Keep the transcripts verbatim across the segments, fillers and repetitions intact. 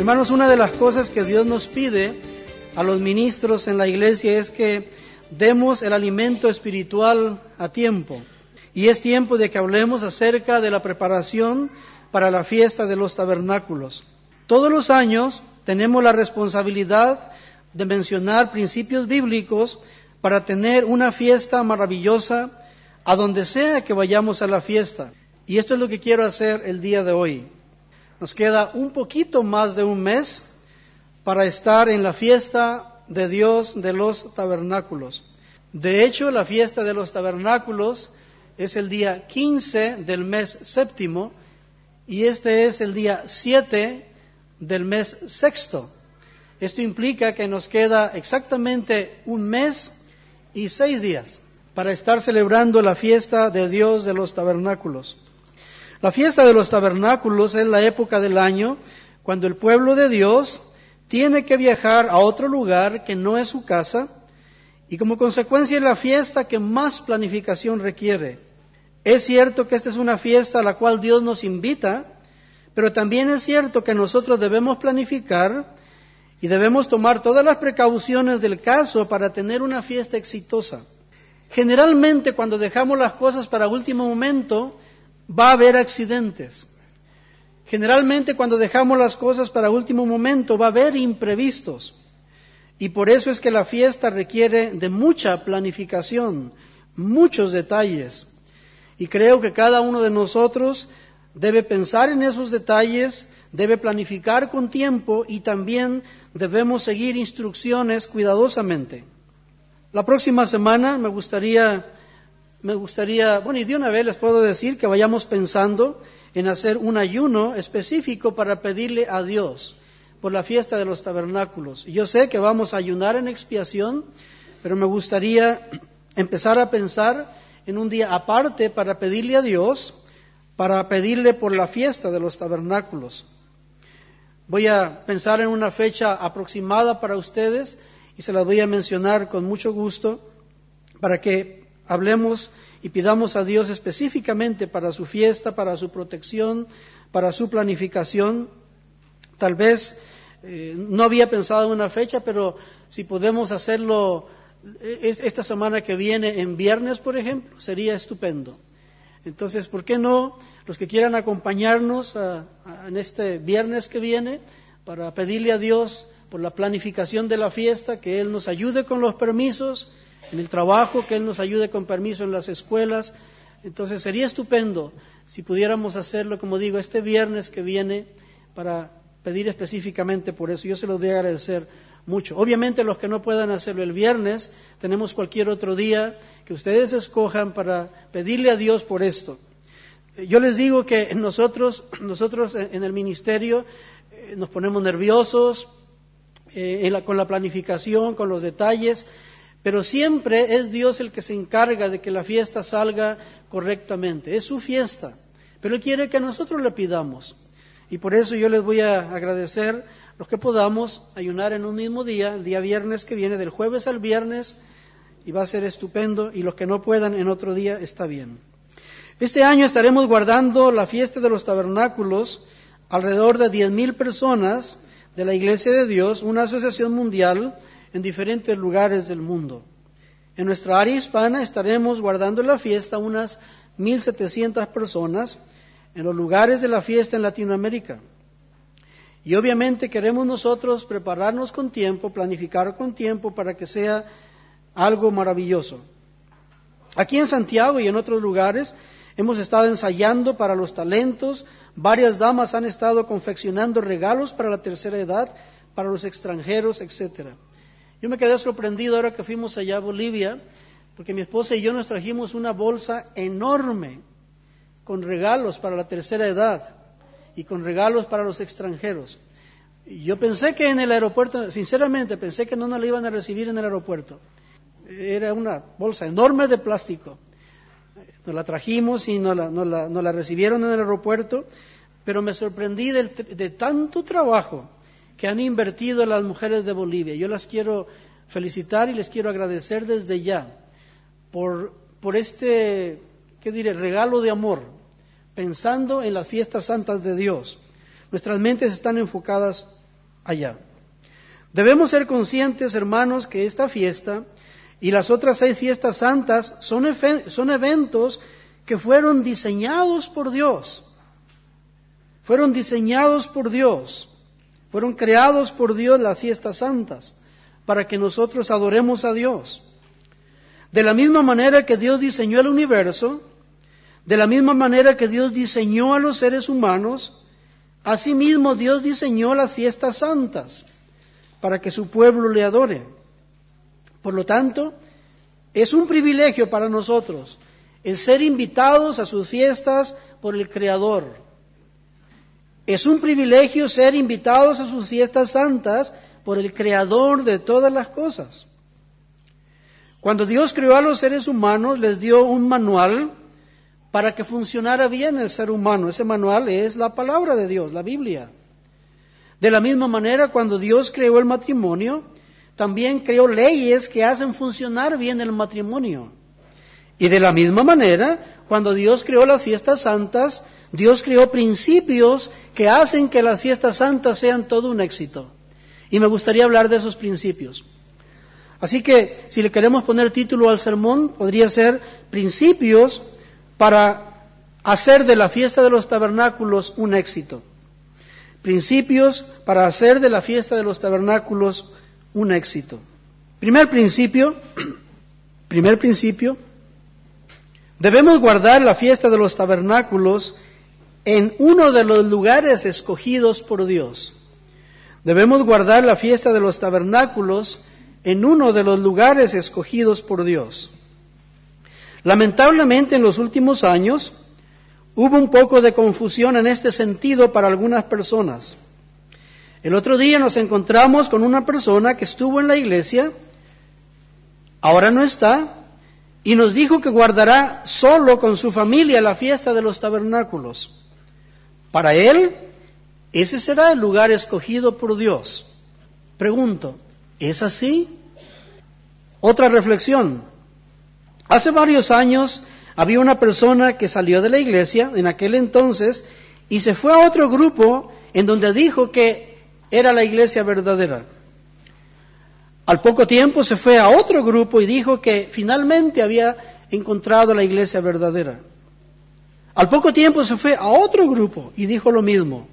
Hermanos, una de las cosas que Dios nos pide a los ministros en la iglesia es que demos el alimento espiritual a tiempo. Y es tiempo de que hablemos acerca de la preparación para la fiesta de los tabernáculos. Todos los años tenemos la responsabilidad de mencionar principios bíblicos para tener una fiesta maravillosa a donde sea que vayamos a la fiesta. Y esto es lo que quiero hacer el día de hoy. Nos queda un poquito más de un mes para estar en la fiesta de Dios de los tabernáculos. De hecho, la fiesta de los tabernáculos es el día quince del mes séptimo y este es el día siete del mes sexto. Esto implica que nos queda exactamente un mes y seis días para estar celebrando la fiesta de Dios de los tabernáculos. La fiesta de los tabernáculos es la época del año cuando el pueblo de Dios tiene que viajar a otro lugar que no es su casa y como consecuencia es la fiesta que más planificación requiere. Es cierto que esta es una fiesta a la cual Dios nos invita, pero también es cierto que nosotros debemos planificar y debemos tomar todas las precauciones del caso para tener una fiesta exitosa. Generalmente cuando dejamos las cosas para último momento, va a haber accidentes. Generalmente cuando dejamos las cosas para último momento va a haber imprevistos. Y por eso es que la fiesta requiere de mucha planificación, muchos detalles. Y creo que cada uno de nosotros debe pensar en esos detalles, debe planificar con tiempo y también debemos seguir instrucciones cuidadosamente. La próxima semana me gustaría... Me gustaría, bueno, y de una vez les puedo decir que vayamos pensando en hacer un ayuno específico para pedirle a Dios por la fiesta de los tabernáculos. Yo sé que vamos a ayunar en expiación, pero me gustaría empezar a pensar en un día aparte para pedirle a Dios, para pedirle por la fiesta de los tabernáculos. Voy a pensar en una fecha aproximada para ustedes y se las voy a mencionar con mucho gusto para que hablemos y pidamos a Dios específicamente para su fiesta, para su protección, para su planificación. Tal vez eh, no había pensado en una fecha, pero si podemos hacerlo es, esta semana que viene en viernes, por ejemplo, sería estupendo. Entonces, ¿por qué no los que quieran acompañarnos a, a, en este viernes que viene para pedirle a Dios por la planificación de la fiesta, que Él nos ayude con los permisos, en el trabajo, que Él nos ayude con permiso en las escuelas? Entonces sería estupendo si pudiéramos hacerlo, como digo, este viernes que viene para pedir específicamente por eso. Yo se los voy a agradecer mucho. Obviamente los que no puedan hacerlo el viernes, tenemos cualquier otro día que ustedes escojan para pedirle a Dios por esto. Yo les digo que nosotros, nosotros en el ministerio eh, nos ponemos nerviosos eh, en la, con la planificación, con los detalles, pero siempre es Dios el que se encarga de que la fiesta salga correctamente. Es su fiesta, pero Él quiere que nosotros le pidamos. Y por eso yo les voy a agradecer los que podamos ayunar en un mismo día, el día viernes que viene, del jueves al viernes, y va a ser estupendo. Y los que no puedan en otro día, está bien. Este año estaremos guardando la fiesta de los tabernáculos, alrededor de diez mil personas de la Iglesia de Dios, una asociación mundial, en diferentes lugares del mundo. En nuestra área hispana estaremos guardando la fiesta unas mil setecientas personas en los lugares de la fiesta en Latinoamérica. Y obviamente queremos nosotros prepararnos con tiempo, planificar con tiempo para que sea algo maravilloso. Aquí en Santiago y en otros lugares hemos estado ensayando para los talentos. Varias damas han estado confeccionando regalos para la tercera edad, para los extranjeros, etcétera. Yo me quedé sorprendido ahora que fuimos allá a Bolivia, porque mi esposa y yo nos trajimos una bolsa enorme con regalos para la tercera edad y con regalos para los extranjeros. Y yo pensé que en el aeropuerto, sinceramente pensé que no nos la iban a recibir en el aeropuerto. Era una bolsa enorme de plástico. Nos la trajimos y nos la, nos la, nos la recibieron en el aeropuerto, pero me sorprendí del, de tanto trabajo que han invertido las mujeres de Bolivia. Yo las quiero felicitar y les quiero agradecer desde ya por, por este, ¿qué diré?, regalo de amor, pensando en las fiestas santas de Dios. Nuestras mentes están enfocadas allá. Debemos ser conscientes, hermanos, que esta fiesta y las otras seis fiestas santas son, efe- son eventos que fueron diseñados por Dios. Fueron diseñados por Dios. Fueron creados por Dios las fiestas santas para que nosotros adoremos a Dios. De la misma manera que Dios diseñó el universo, de la misma manera que Dios diseñó a los seres humanos, asimismo Dios diseñó las fiestas santas para que su pueblo le adore. Por lo tanto, es un privilegio para nosotros el ser invitados a sus fiestas por el Creador. Es un privilegio ser invitados a sus fiestas santas por el Creador de todas las cosas. Cuando Dios creó a los seres humanos, les dio un manual para que funcionara bien el ser humano. Ese manual es la palabra de Dios, la Biblia. De la misma manera, cuando Dios creó el matrimonio, también creó leyes que hacen funcionar bien el matrimonio. Y de la misma manera, cuando Dios creó las fiestas santas, Dios creó principios que hacen que las fiestas santas sean todo un éxito. Y me gustaría hablar de esos principios. Así que, si le queremos poner título al sermón, podría ser Principios para hacer de la fiesta de los tabernáculos un éxito. Principios para hacer de la fiesta de los tabernáculos un éxito. Primer principio, primer principio, debemos guardar la fiesta de los tabernáculos en uno de los lugares escogidos por Dios. Debemos guardar la fiesta de los tabernáculos en uno de los lugares escogidos por Dios. Lamentablemente, en los últimos años, hubo un poco de confusión en este sentido para algunas personas. El otro día nos encontramos con una persona que estuvo en la iglesia, ahora no está, y nos dijo que guardará solo con su familia la fiesta de los tabernáculos. Para él, ese será el lugar escogido por Dios. Pregunto, ¿es así? Otra reflexión. Hace varios años había una persona que salió de la iglesia en aquel entonces y se fue a otro grupo en donde dijo que era la iglesia verdadera. Al poco tiempo se fue a otro grupo y dijo que finalmente había encontrado la iglesia verdadera. Al poco tiempo se fue a otro grupo y dijo lo mismo.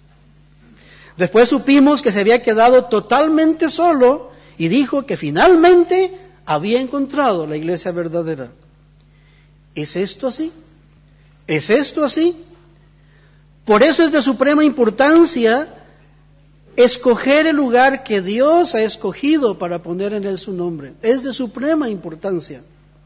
Después supimos que se había quedado totalmente solo y dijo que finalmente había encontrado la iglesia verdadera. ¿Es esto así? ¿Es esto así? Por eso es de suprema importancia escoger el lugar que Dios ha escogido para poner en él su nombre. Es de suprema importancia.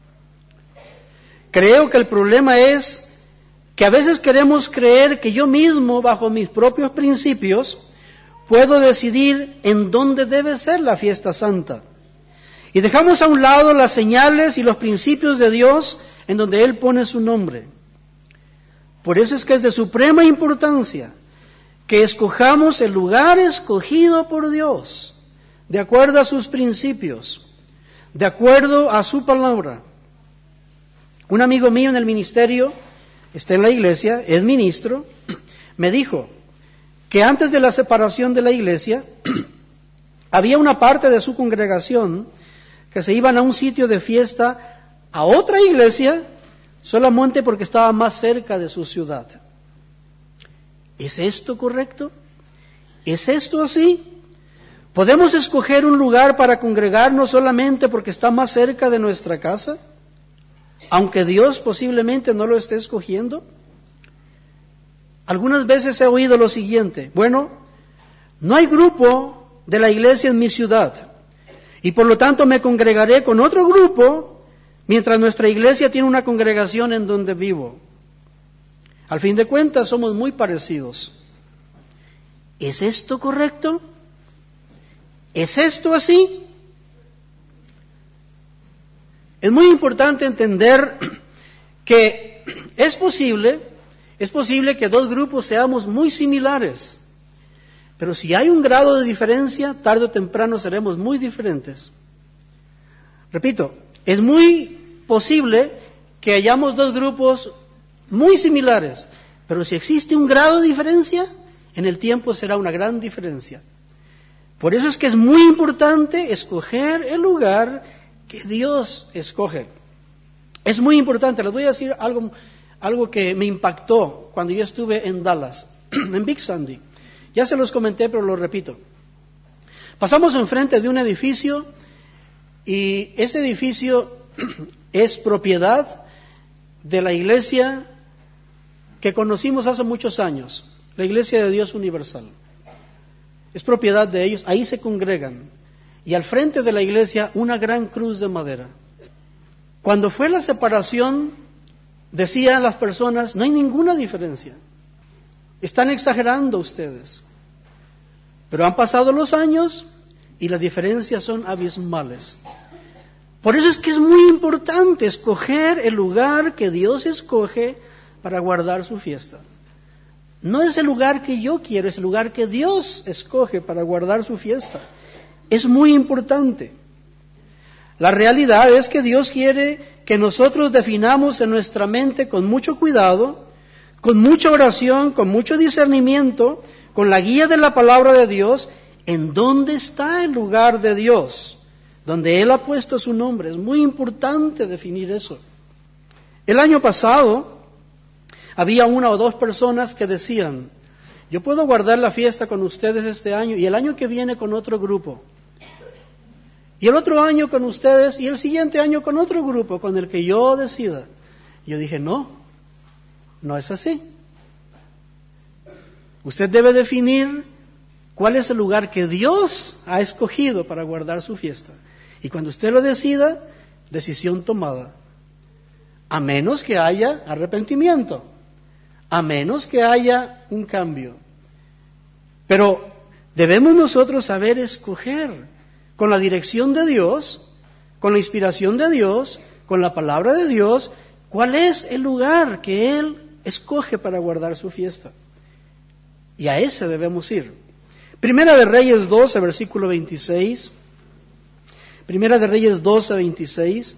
Creo que el problema es que a veces queremos creer que yo mismo, bajo mis propios principios, puedo decidir en dónde debe ser la fiesta santa. Y dejamos a un lado las señales y los principios de Dios en donde Él pone su nombre. Por eso es que es de suprema importancia que escojamos el lugar escogido por Dios, de acuerdo a sus principios, de acuerdo a su palabra. Un amigo mío en el ministerio, está en la iglesia, es ministro, me dijo que antes de la separación de la iglesia, había una parte de su congregación que se iban a un sitio de fiesta, a otra iglesia, solamente porque estaba más cerca de su ciudad. ¿Es esto correcto? ¿Es esto así? ¿Podemos escoger un lugar para congregarnos solamente porque está más cerca de nuestra casa? Aunque Dios posiblemente no lo esté escogiendo. Algunas veces he oído lo siguiente: bueno, no hay grupo de la iglesia en mi ciudad y por lo tanto me congregaré con otro grupo mientras nuestra iglesia tiene una congregación en donde vivo. Al fin de cuentas somos muy parecidos. ¿Es esto correcto? ¿Es esto así? Es muy importante entender que es posible, es posible que dos grupos seamos muy similares, pero si hay un grado de diferencia, tarde o temprano seremos muy diferentes. Repito, es muy posible que hayamos dos grupos muy similares, pero si existe un grado de diferencia, en el tiempo será una gran diferencia. Por eso es que es muy importante escoger el lugar que Dios escoge. Es muy importante. Les voy a decir algo, algo que me impactó cuando yo estuve en Dallas, en Big Sandy. Ya se los comenté, pero lo repito. Pasamos enfrente de un edificio y ese edificio es propiedad de la iglesia que conocimos hace muchos años, la Iglesia de Dios Universal. Es propiedad de ellos, ahí se congregan. Y al frente de la iglesia una gran cruz de madera. Cuando fue la separación, decían las personas, no hay ninguna diferencia. Están exagerando ustedes. Pero han pasado los años y las diferencias son abismales. Por eso es que es muy importante escoger el lugar que Dios escoge para guardar su fiesta. No es el lugar que yo quiero, es el lugar que Dios escoge para guardar su fiesta. Es muy importante. La realidad es que Dios quiere que nosotros definamos en nuestra mente con mucho cuidado, con mucha oración, con mucho discernimiento, con la guía de la palabra de Dios, en dónde está el lugar de Dios, donde Él ha puesto su nombre. Es muy importante definir eso. El año pasado había una o dos personas que decían, yo puedo guardar la fiesta con ustedes este año y el año que viene con otro grupo. Y el otro año con ustedes y el siguiente año con otro grupo, con el que yo decida. Yo dije, no, no es así. Usted debe definir cuál es el lugar que Dios ha escogido para guardar su fiesta. Y cuando usted lo decida, decisión tomada. A menos que haya arrepentimiento. A menos que haya un cambio. Pero debemos nosotros saber escoger con la dirección de Dios, con la inspiración de Dios, con la palabra de Dios, cuál es el lugar que Él escoge para guardar su fiesta. Y a ese debemos ir. Primera de Reyes doce, versículo veintiséis. Primera de Reyes doce, veintiséis.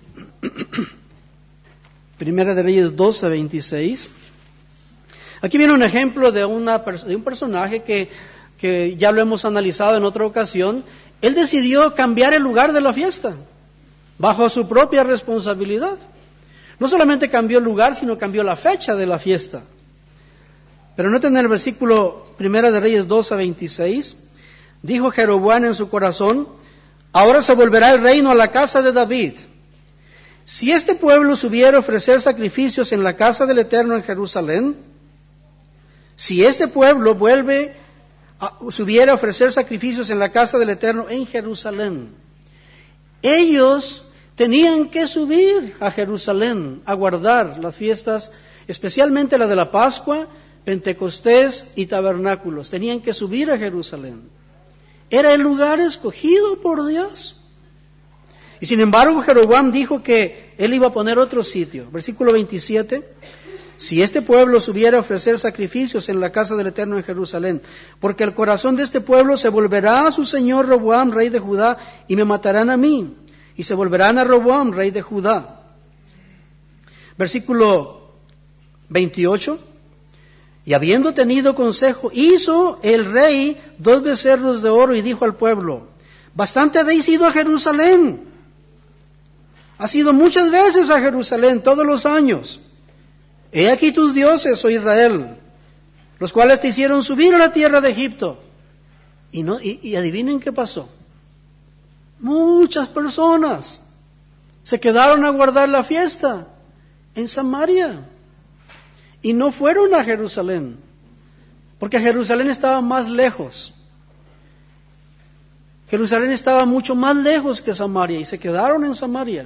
Primera de Reyes doce, veintiséis. Aquí viene un ejemplo de, una, de un personaje que, que ya lo hemos analizado en otra ocasión. Él decidió cambiar el lugar de la fiesta, bajo su propia responsabilidad. No solamente cambió el lugar, sino cambió la fecha de la fiesta. Pero noten el versículo Primera de Reyes doce, veintiséis. Dijo Jeroboam en su corazón, ahora se volverá el reino a la casa de David. Si este pueblo subiera a ofrecer sacrificios en la casa del Eterno en Jerusalén, si este pueblo vuelve a, subiera a ofrecer sacrificios en la casa del Eterno en Jerusalén, ellos tenían que subir a Jerusalén a guardar las fiestas, especialmente la de la Pascua, Pentecostés y Tabernáculos. Tenían que subir a Jerusalén. Era el lugar escogido por Dios. Y sin embargo, Jeroboam dijo que él iba a poner otro sitio. Versículo veintisiete. Si este pueblo subiera a ofrecer sacrificios en la casa del Eterno en Jerusalén, porque el corazón de este pueblo se volverá a su señor Roboam, rey de Judá, y me matarán a mí, y se volverán a Roboam, rey de Judá. Versículo veintiocho. Y habiendo tenido consejo, hizo el rey dos becerros de oro y dijo al pueblo, bastante habéis ido a Jerusalén. Has ido muchas veces a Jerusalén, todos los años. He aquí tus dioses, oh Israel, los cuales te hicieron subir a la tierra de Egipto. Y, no, y, y adivinen qué pasó. Muchas personas se quedaron a guardar la fiesta en Samaria. Y no fueron a Jerusalén, porque Jerusalén estaba más lejos. Jerusalén estaba mucho más lejos que Samaria y se quedaron en Samaria.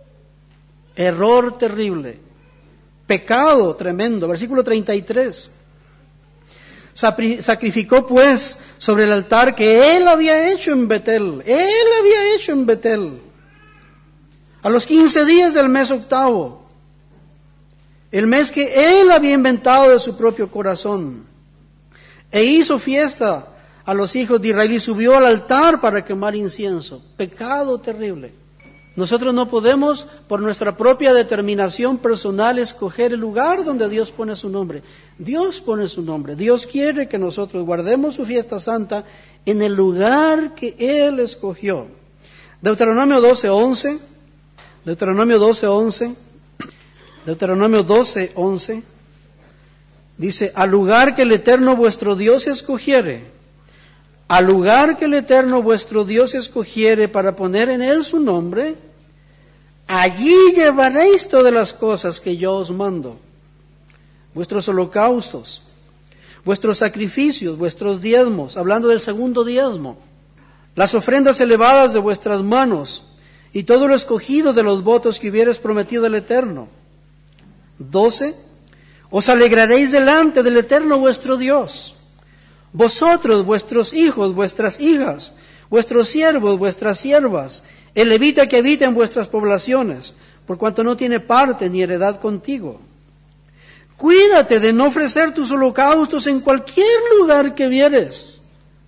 Error terrible, pecado tremendo. Versículo treinta y tres. Sacrificó pues sobre el altar que él había hecho en Betel. Él había hecho en Betel. A los quince días del mes octavo. El mes que él había inventado de su propio corazón. E hizo fiesta a los hijos de Israel y subió al altar para quemar incienso. Pecado terrible. Nosotros no podemos, por nuestra propia determinación personal, escoger el lugar donde Dios pone su nombre. Dios pone su nombre. Dios quiere que nosotros guardemos su fiesta santa en el lugar que Él escogió. Deuteronomio doce once. Deuteronomio doce once. Deuteronomio doce once. Dice, al lugar que el Eterno vuestro Dios escogiere, al lugar que el Eterno vuestro Dios escogiere para poner en él su nombre, allí llevaréis todas las cosas que yo os mando, vuestros holocaustos, vuestros sacrificios, vuestros diezmos, hablando del segundo diezmo, las ofrendas elevadas de vuestras manos, y todo lo escogido de los votos que hubieres prometido al Eterno. doce. Os alegraréis delante del Eterno vuestro Dios, vosotros, vuestros hijos, vuestras hijas, vuestros siervos, vuestras siervas, el levita que habita en vuestras poblaciones, por cuanto no tiene parte ni heredad contigo. Cuídate de no ofrecer tus holocaustos en cualquier lugar que vieres.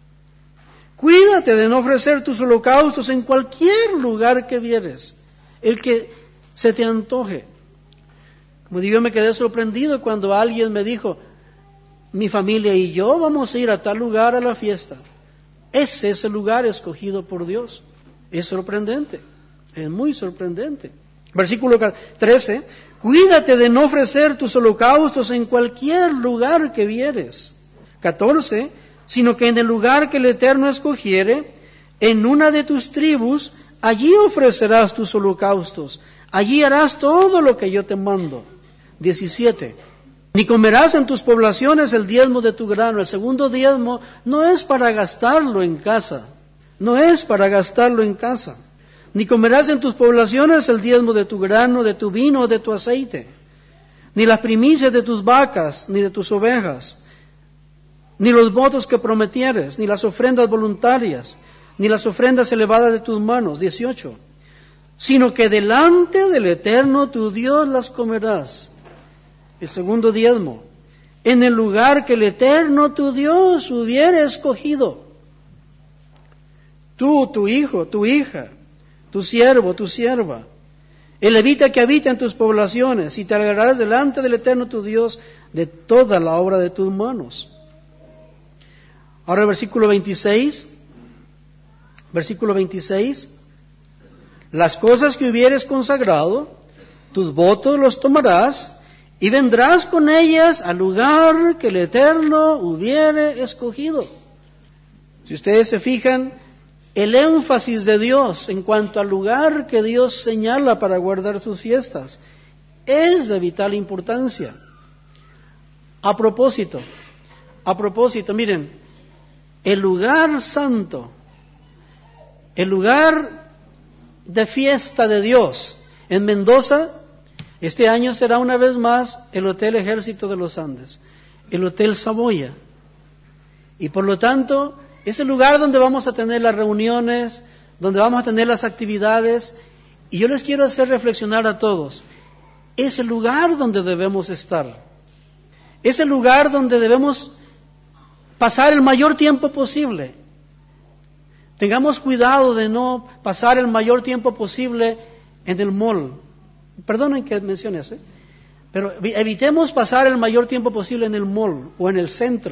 Cuídate de no ofrecer tus holocaustos en cualquier lugar que vieres, el que se te antoje. Como digo, yo me quedé sorprendido cuando alguien me dijo, mi familia y yo vamos a ir a tal lugar a la fiesta. Ese es el lugar escogido por Dios. Es sorprendente, es muy sorprendente. Versículo trece, cuídate de no ofrecer tus holocaustos en cualquier lugar que vieres. catorce, sino que en el lugar que el Eterno escogiere, en una de tus tribus, allí ofrecerás tus holocaustos, allí harás todo lo que yo te mando. diecisiete. Ni comerás en tus poblaciones el diezmo de tu grano. El segundo diezmo no es para gastarlo en casa. No es para gastarlo en casa. Ni comerás en tus poblaciones el diezmo de tu grano, de tu vino o de tu aceite. Ni las primicias de tus vacas, ni de tus ovejas. Ni los votos que prometieres, ni las ofrendas voluntarias, ni las ofrendas elevadas de tus manos. dieciocho. Sino que delante del Eterno tu Dios las comerás. El segundo diezmo, en el lugar que el Eterno tu Dios hubiera escogido. Tú, tu hijo, tu hija, tu siervo, tu sierva, el levita que habita en tus poblaciones, y te alegrarás delante del Eterno tu Dios de toda la obra de tus manos. Ahora el versículo veintiséis, versículo veintiséis, las cosas que hubieres consagrado, tus votos los tomarás, y vendrás con ellas al lugar que el Eterno hubiere escogido. Si ustedes se fijan, el énfasis de Dios en cuanto al lugar que Dios señala para guardar sus fiestas es de vital importancia. A propósito, a propósito, miren, el lugar santo, el lugar de fiesta de Dios en Mendoza, este año será una vez más el Hotel Ejército de los Andes, el Hotel Saboya. Y por lo tanto, es el lugar donde vamos a tener las reuniones, donde vamos a tener las actividades. Y yo les quiero hacer reflexionar a todos. Es el lugar donde debemos estar. Es el lugar donde debemos pasar el mayor tiempo posible. Tengamos cuidado de no pasar el mayor tiempo posible en el mall. Perdonen que mencione eso, ¿eh? Pero evitemos pasar el mayor tiempo posible en el mall, o en el centro,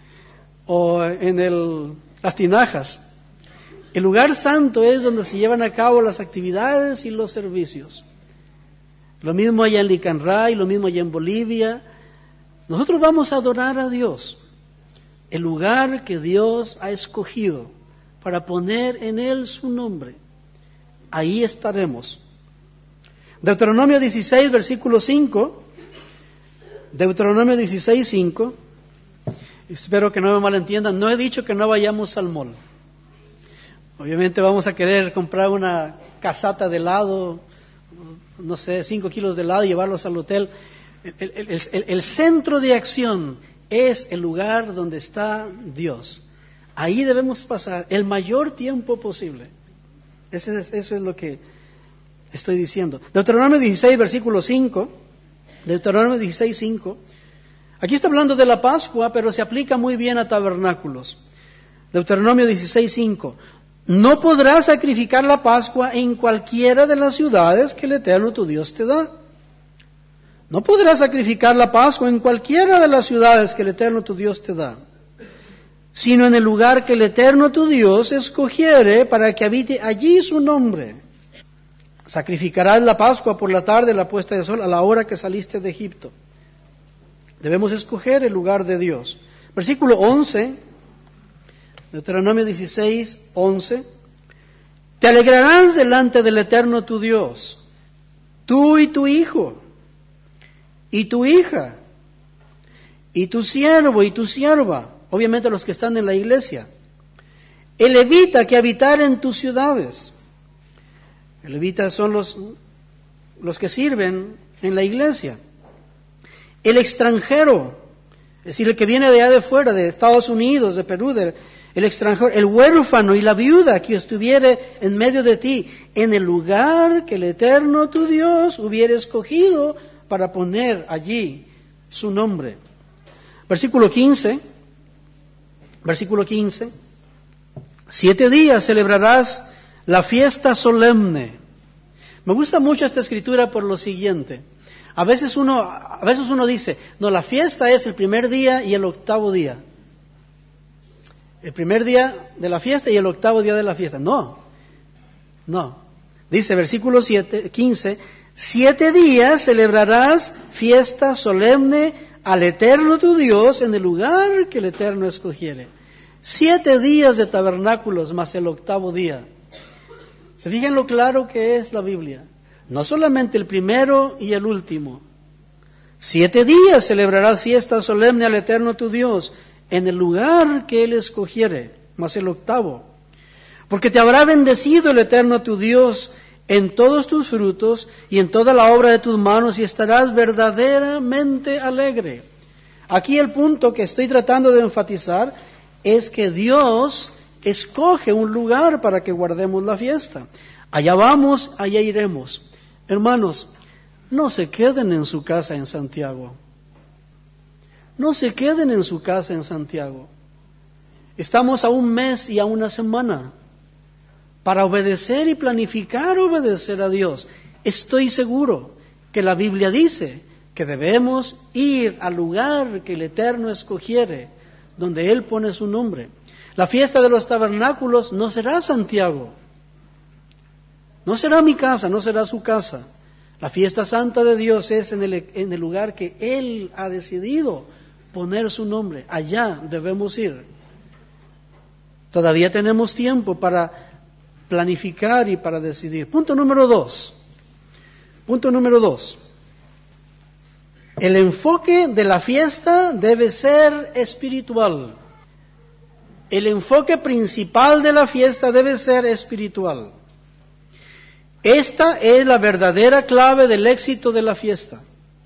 o en el, las tinajas. El lugar santo es donde se llevan a cabo las actividades y los servicios. Lo mismo allá en Licanray, lo mismo allá en Bolivia. Nosotros vamos a adorar a Dios, el lugar que Dios ha escogido para poner en él su nombre. Ahí estaremos. Deuteronomio dieciséis, versículo cinco. Deuteronomio dieciséis, cinco. Espero que no me malentiendan. No he dicho que no vayamos al mall. Obviamente vamos a querer comprar una casata de helado, no sé, cinco kilos de helado y llevarlos al hotel. El, el, el, el centro de acción es el lugar donde está Dios. Ahí debemos pasar el mayor tiempo posible. Eso es, eso es lo que estoy diciendo. Deuteronomio dieciséis, versículo cinco. Deuteronomio dieciséis, cinco. Aquí está hablando de la Pascua, pero se aplica muy bien a tabernáculos. Deuteronomio dieciséis, cinco. no podrás sacrificar la Pascua en cualquiera de las ciudades que el Eterno tu Dios te da. No podrás sacrificar la Pascua en cualquiera de las ciudades que el Eterno tu Dios te da, sino en el lugar que el Eterno tu Dios escogiere para que habite allí su nombre. Sacrificarás la Pascua por la tarde, la puesta de sol, a la hora que saliste de Egipto. Debemos escoger el lugar de Dios. Versículo once, Deuteronomio dieciséis, once. Te alegrarás delante del Eterno tu Dios, tú y tu hijo, y tu hija, y tu siervo y tu sierva, obviamente los que están en la iglesia, el levita que habitar en tus ciudades. El levita son los, los que sirven en la iglesia. El extranjero, es decir, el que viene de allá de fuera, de Estados Unidos, de Perú, de, el extranjero, el huérfano y la viuda que estuviere en medio de ti, en el lugar que el Eterno tu Dios hubiera escogido para poner allí su nombre. Versículo quince, versículo quince, siete días celebrarás la fiesta solemne. Me gusta mucho esta escritura por lo siguiente. A veces uno, a veces uno dice, no, la fiesta es el primer día y el octavo día. El primer día de la fiesta y el octavo día de la fiesta. No, no. Dice versículo siete, quince, siete días celebrarás fiesta solemne al Eterno tu Dios en el lugar que el Eterno escogiere. Siete días de tabernáculos más el octavo día. ¿Se fijan lo claro que es la Biblia? No solamente el primero y el último. Siete días celebrarás fiesta solemne al Eterno tu Dios en el lugar que Él escogiere, más el octavo. Porque te habrá bendecido el Eterno tu Dios en todos tus frutos y en toda la obra de tus manos, y estarás verdaderamente alegre. Aquí el punto que estoy tratando de enfatizar es que Dios escoge un lugar para que guardemos la fiesta. Allá vamos, allá iremos. Hermanos, no se queden en su casa en Santiago. No se queden en su casa en Santiago. Estamos a un mes y a una semana para obedecer y planificar obedecer a Dios. Estoy seguro que la Biblia dice que debemos ir al lugar que el Eterno escogiere, donde Él pone su nombre. La fiesta de los tabernáculos no será Santiago, no será mi casa, no será su casa. La fiesta santa de Dios es en el, en el lugar que Él ha decidido poner su nombre. Allá debemos ir. Todavía tenemos tiempo para planificar y para decidir. Punto número dos. Punto número dos. El enfoque de la fiesta debe ser espiritual. El enfoque principal de la fiesta debe ser espiritual. Esta es la verdadera clave del éxito de la fiesta.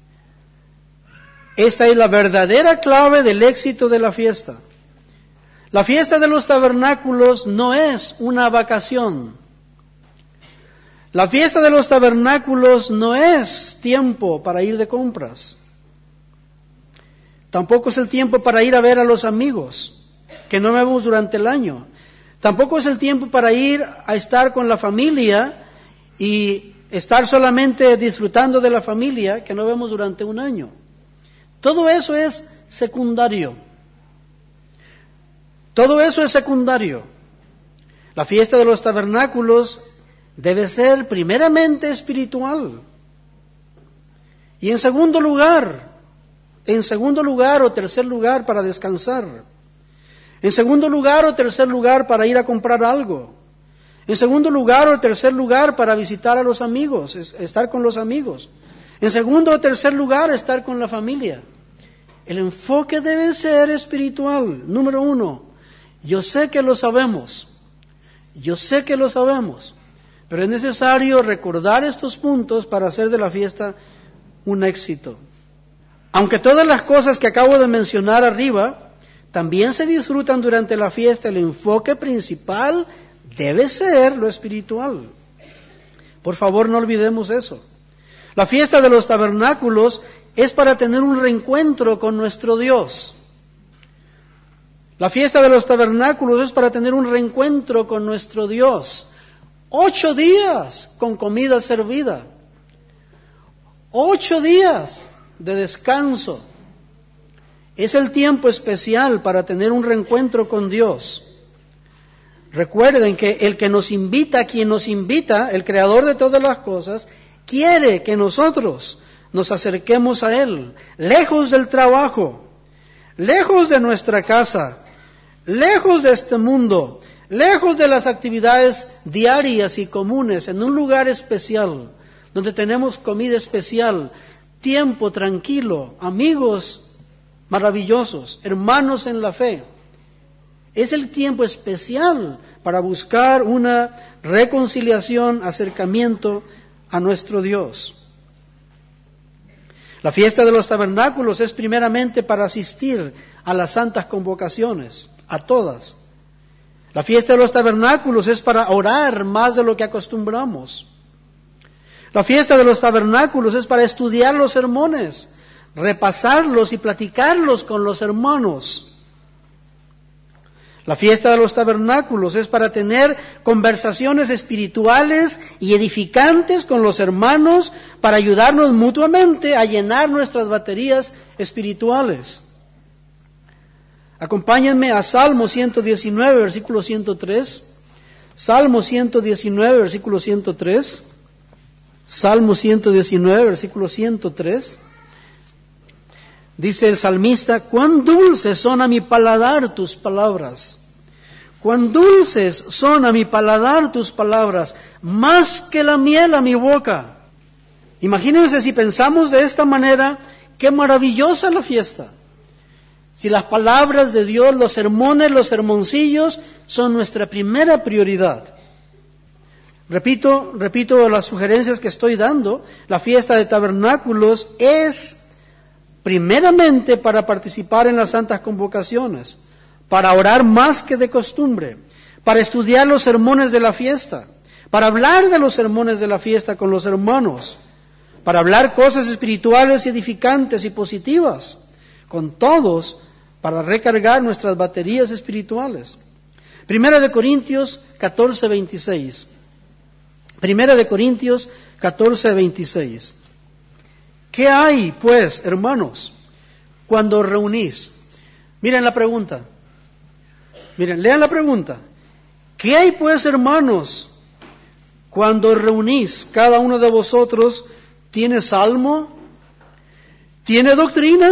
Esta es la verdadera clave del éxito de la fiesta. La fiesta de los tabernáculos no es una vacación. La fiesta de los tabernáculos no es tiempo para ir de compras. Tampoco es el tiempo para ir a ver a los amigos que no vemos durante el año. Tampoco es el tiempo para ir a estar con la familia y estar solamente disfrutando de la familia que no vemos durante un año. Todo eso es secundario. Todo eso es secundario. La fiesta de los tabernáculos debe ser primeramente espiritual. Y en segundo lugar, en segundo lugar o tercer lugar para descansar. En segundo lugar o tercer lugar para ir a comprar algo. En segundo lugar o tercer lugar para visitar a los amigos, estar con los amigos. En segundo o tercer lugar estar con la familia. El enfoque debe ser espiritual. Número uno, yo sé que lo sabemos, yo sé que lo sabemos, pero es necesario recordar estos puntos para hacer de la fiesta un éxito. Aunque todas las cosas que acabo de mencionar arriba también se disfrutan durante la fiesta, el enfoque principal debe ser lo espiritual. Por favor, no olvidemos eso. La fiesta de los tabernáculos es para tener un reencuentro con nuestro Dios. La fiesta de los tabernáculos es para tener un reencuentro con nuestro Dios. Ocho días con comida servida. Ocho días de descanso. Es el tiempo especial para tener un reencuentro con Dios. Recuerden que el que nos invita, quien nos invita, el creador de todas las cosas, quiere que nosotros nos acerquemos a Él, lejos del trabajo, lejos de nuestra casa, lejos de este mundo, lejos de las actividades diarias y comunes, en un lugar especial, donde tenemos comida especial, tiempo tranquilo, amigos maravillosos, hermanos en la fe. Es el tiempo especial para buscar una reconciliación, acercamiento a nuestro Dios. La fiesta de los tabernáculos es primeramente para asistir a las santas convocaciones, a todas. La fiesta de los tabernáculos es para orar más de lo que acostumbramos. La fiesta de los tabernáculos es para estudiar los sermones, repasarlos y platicarlos con los hermanos. La fiesta de los tabernáculos es para tener conversaciones espirituales y edificantes con los hermanos, para ayudarnos mutuamente a llenar nuestras baterías espirituales. Acompáñenme a Salmo ciento diecinueve, versículo ciento tres. Salmo ciento diecinueve, versículo ciento tres. Salmo ciento diecinueve, versículo ciento tres. Dice el salmista: cuán dulces son a mi paladar tus palabras, cuán dulces son a mi paladar tus palabras, más que la miel a mi boca. Imagínense si pensamos de esta manera, qué maravillosa la fiesta. Si las palabras de Dios, los sermones, los sermoncillos son nuestra primera prioridad. Repito, repito las sugerencias que estoy dando. La fiesta de tabernáculos es primeramente para participar en las santas convocaciones, para orar más que de costumbre, para estudiar los sermones de la fiesta, para hablar de los sermones de la fiesta con los hermanos, para hablar cosas espirituales y edificantes y positivas con todos, para recargar nuestras baterías espirituales. Primera de Corintios catorce, veintiséis. Primera de Corintios catorce, veintiséis. ¿Qué hay, pues, hermanos, cuando os reunís? Miren la pregunta. Miren, lean la pregunta. ¿Qué hay, pues, hermanos, cuando os reunís? Cada uno de vosotros tiene salmo, tiene doctrina,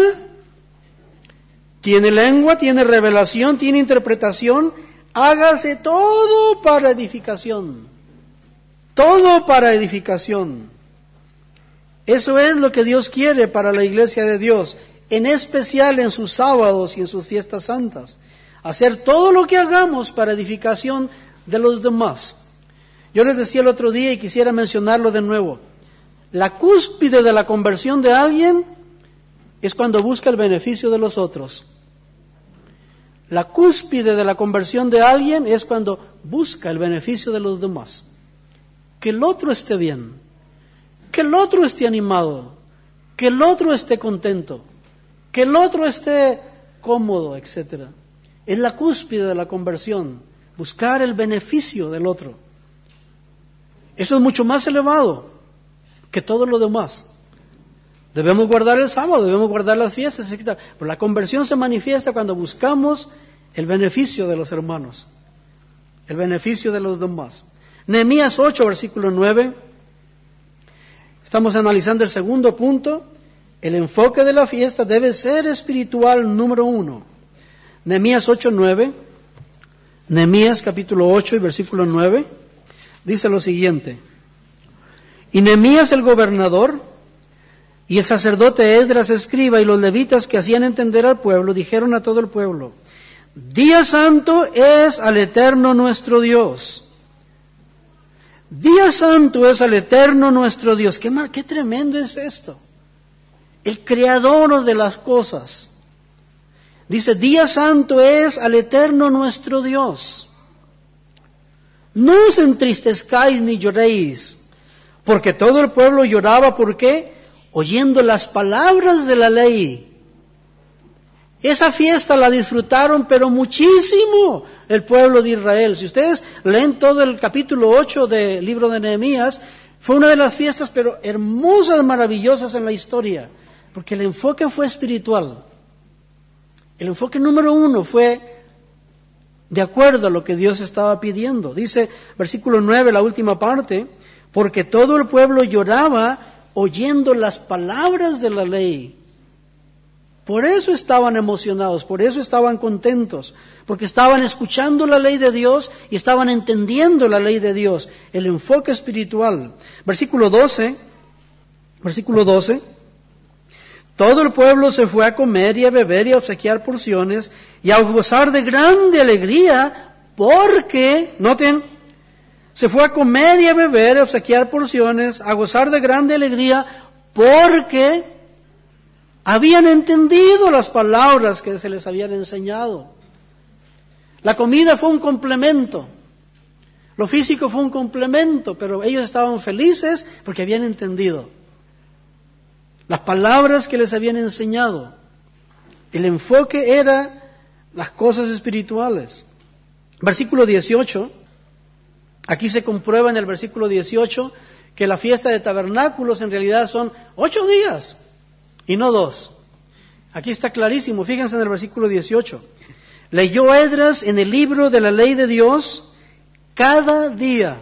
tiene lengua, tiene revelación, tiene interpretación. Hágase todo para edificación. Todo para edificación. Eso es lo que Dios quiere para la iglesia de Dios, en especial en sus sábados y en sus fiestas santas. Hacer todo lo que hagamos para edificación de los demás. Yo les decía el otro día y quisiera mencionarlo de nuevo. La cúspide de la conversión de alguien es cuando busca el beneficio de los otros. La cúspide de la conversión de alguien es cuando busca el beneficio de los demás. Que el otro esté bien. Que el otro esté animado, que el otro esté contento, que el otro esté cómodo, etcétera. Es la cúspide de la conversión, buscar el beneficio del otro. Eso es mucho más elevado que todo lo demás. Debemos guardar el sábado, debemos guardar las fiestas, etcétera. Pero la conversión se manifiesta cuando buscamos el beneficio de los hermanos, el beneficio de los demás. Nehemías ocho, versículo nueve. Estamos analizando el segundo punto. El enfoque de la fiesta debe ser espiritual, número uno. Nehemías ocho, nueve. Nehemías capítulo ocho y versículo nueve. Dice lo siguiente. Y Nehemías el gobernador y el sacerdote Esdras escriba y los levitas que hacían entender al pueblo dijeron a todo el pueblo: Día santo es al Eterno nuestro Dios. Día santo es al Eterno nuestro Dios. ¿Qué, qué tremendo es esto? El creador de las cosas. Dice, día santo es al Eterno nuestro Dios. No os entristezcáis ni lloréis, porque todo el pueblo lloraba, ¿por qué? Oyendo las palabras de la ley. Esa fiesta la disfrutaron, pero muchísimo, el pueblo de Israel. Si ustedes leen todo el capítulo ocho del libro de Nehemías, fue una de las fiestas, pero hermosas, maravillosas en la historia, porque el enfoque fue espiritual. El enfoque número uno fue de acuerdo a lo que Dios estaba pidiendo. Dice, versículo nueve, la última parte, porque todo el pueblo lloraba oyendo las palabras de la ley. Por eso estaban emocionados, por eso estaban contentos, porque estaban escuchando la ley de Dios y estaban entendiendo la ley de Dios, el enfoque espiritual. Versículo doce, versículo doce, todo el pueblo se fue a comer y a beber y a obsequiar porciones y a gozar de grande alegría, porque, noten, se fue a comer y a beber y a obsequiar porciones, a gozar de grande alegría, porque habían entendido las palabras que se les habían enseñado. La comida fue un complemento, lo físico fue un complemento, pero ellos estaban felices porque habían entendido las palabras que les habían enseñado. El enfoque era las cosas espirituales. Versículo dieciocho, aquí se comprueba en el versículo dieciocho que la fiesta de tabernáculos en realidad son ocho días. Y no dos. Aquí está clarísimo, fíjense en el versículo dieciocho. Leyó Esdras en el libro de la ley de Dios cada día,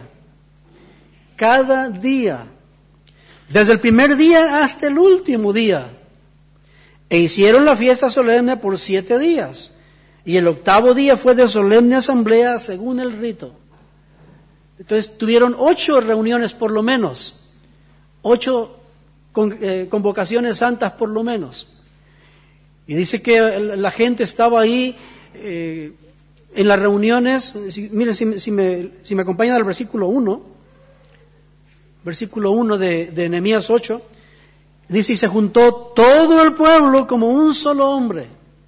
cada día, desde el primer día hasta el último día. E hicieron la fiesta solemne por siete días. Y el octavo día fue de solemne asamblea según el rito. Entonces tuvieron ocho reuniones por lo menos, ocho Con, eh, convocaciones santas por lo menos. Y dice que la gente estaba ahí eh, en las reuniones. Si, miren, si, si, me, si me acompañan al versículo uno, versículo uno de, de Nehemías ocho, dice, y se juntó todo el pueblo como un solo hombre.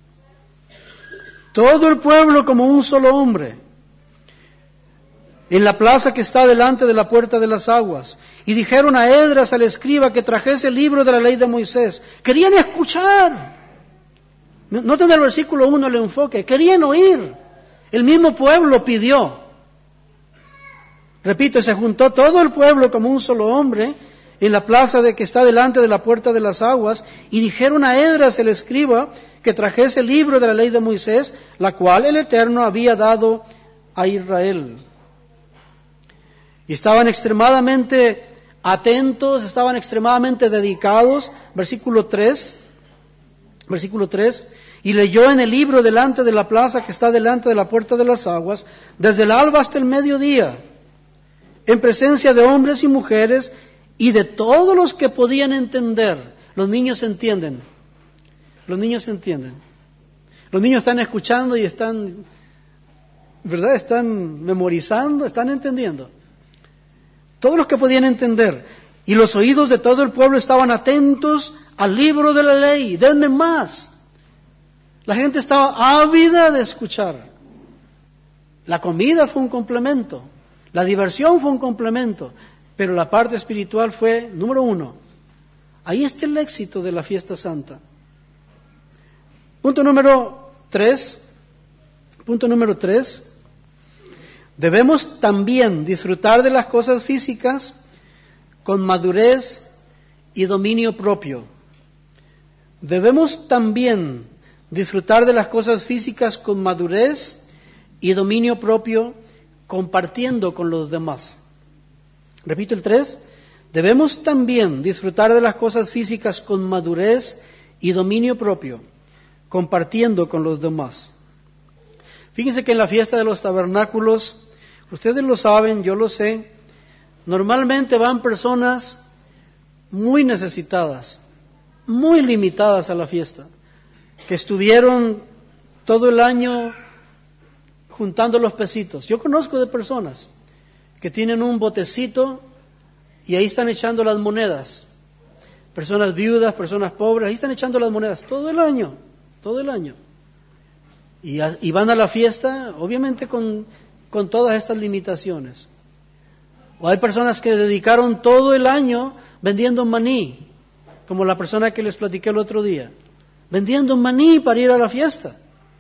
Todo el pueblo como un solo hombre. En la plaza que está delante de la puerta de las aguas. Y dijeron a Esdras, al escriba, que trajese el libro de la ley de Moisés. Querían escuchar. Noten el versículo uno el enfoque. Querían oír. El mismo pueblo pidió. Repito, se juntó todo el pueblo como un solo hombre en la plaza de que está delante de la puerta de las aguas. Y dijeron a Esdras, el escriba, que trajese el libro de la ley de Moisés, la cual el Eterno había dado a Israel. Y estaban extremadamente atentos, estaban extremadamente dedicados. Versículo tres, versículo tres, y leyó en el libro delante de la plaza que está delante de la puerta de las aguas, desde el alba hasta el mediodía, en presencia de hombres y mujeres y de todos los que podían entender. Los niños entienden, los niños entienden. Los niños están escuchando y están, ¿verdad? Están memorizando, están entendiendo. Todos los que podían entender. Y los oídos de todo el pueblo estaban atentos al libro de la ley. Denme más. La gente estaba ávida de escuchar. La comida fue un complemento. La diversión fue un complemento. Pero la parte espiritual fue, número uno. Ahí está el éxito de la fiesta santa. Punto número tres. Punto número tres. Debemos también disfrutar de las cosas físicas con madurez y dominio propio. Debemos también disfrutar de las cosas físicas con madurez y dominio propio, compartiendo con los demás. Repito el tres. Debemos también disfrutar de las cosas físicas con madurez y dominio propio, compartiendo con los demás. Fíjense que en la fiesta de los tabernáculos, ustedes lo saben, yo lo sé, normalmente van personas muy necesitadas, muy limitadas a la fiesta, que estuvieron todo el año juntando los pesitos. Yo conozco de personas que tienen un botecito y ahí están echando las monedas. Personas viudas, personas pobres, ahí están echando las monedas todo el año, todo el año. Y, a, y van a la fiesta, obviamente con, con todas estas limitaciones. O hay personas que dedicaron todo el año vendiendo maní, como la persona que les platiqué el otro día. vendiendo maní para ir a la fiesta.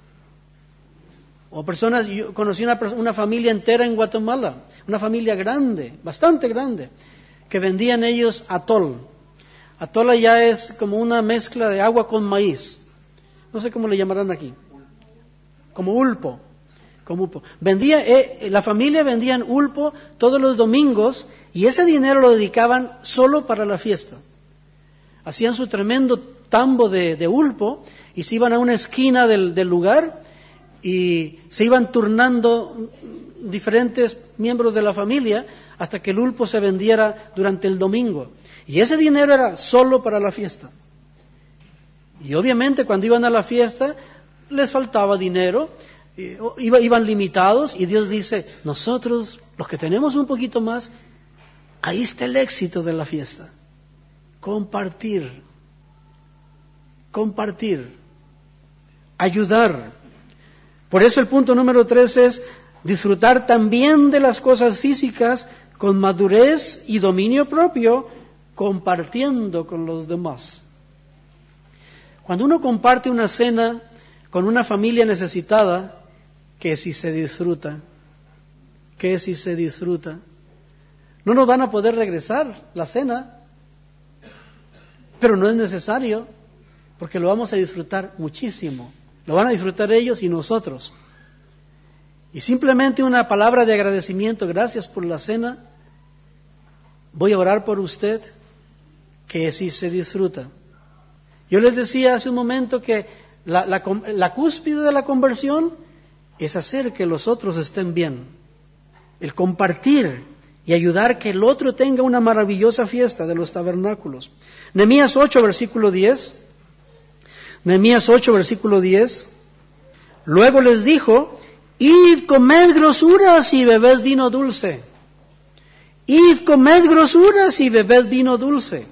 O personas, yo conocí una, una familia entera en Guatemala, una familia grande, bastante grande, que vendían ellos atol. Atol ya es como una mezcla de agua con maíz. No sé cómo le llamarán aquí. Como ulpo. Como ulpo. Vendía, eh, la familia vendían ulpo todos los domingos y ese dinero lo dedicaban solo para la fiesta. Hacían su tremendo tambo de, de ulpo y se iban a una esquina del, del lugar y se iban turnando diferentes miembros de la familia hasta que el ulpo se vendiera durante el domingo. Y ese dinero era solo para la fiesta. Y obviamente cuando iban a la fiesta les faltaba dinero, iban limitados y Dios dice, nosotros los que tenemos un poquito más, ahí está el éxito de la fiesta. Compartir, compartir, ayudar. Por eso el punto número tres es disfrutar también de las cosas físicas con madurez y dominio propio, compartiendo con los demás. Cuando uno comparte una cena con una familia necesitada, que si se disfruta, que si se disfruta, no nos van a poder regresar la cena, pero no es necesario, porque lo vamos a disfrutar muchísimo. Lo van a disfrutar ellos y nosotros. Y simplemente una palabra de agradecimiento, gracias por la cena, voy a orar por usted, que si se disfruta. Yo les decía hace un momento que la, la, la cúspide de la conversión es hacer que los otros estén bien. El compartir y ayudar que el otro tenga una maravillosa fiesta de los tabernáculos. Nehemías ocho, versículo diez. Nehemías ocho, versículo diez. Luego les dijo, id, comed grosuras y bebed vino dulce. Id, comed grosuras y bebed vino dulce.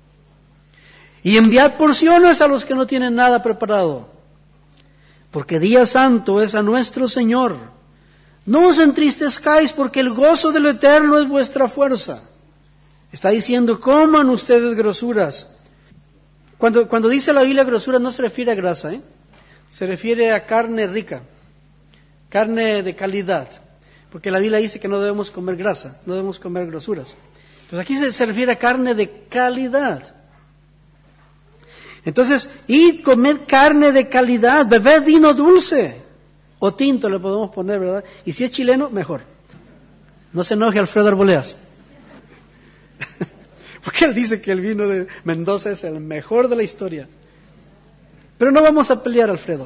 Y enviad porciones a los que no tienen nada preparado. Porque día santo es a nuestro Señor. No os entristezcáis porque el gozo del Eterno es vuestra fuerza. Está diciendo, coman ustedes grosuras. Cuando, cuando dice la Biblia grosura no se refiere a grasa, ¿eh? Se refiere a carne rica, carne de calidad. Porque la Biblia dice que no debemos comer grasa, no debemos comer grosuras. Entonces aquí se, se refiere a carne de calidad. Entonces, id, comed carne de calidad, bebed vino dulce. O tinto le podemos poner, ¿verdad? Y si es chileno, mejor. No se enoje Alfredo Arboleas. Porque él dice que el vino de Mendoza es el mejor de la historia. Pero no vamos a pelear, Alfredo.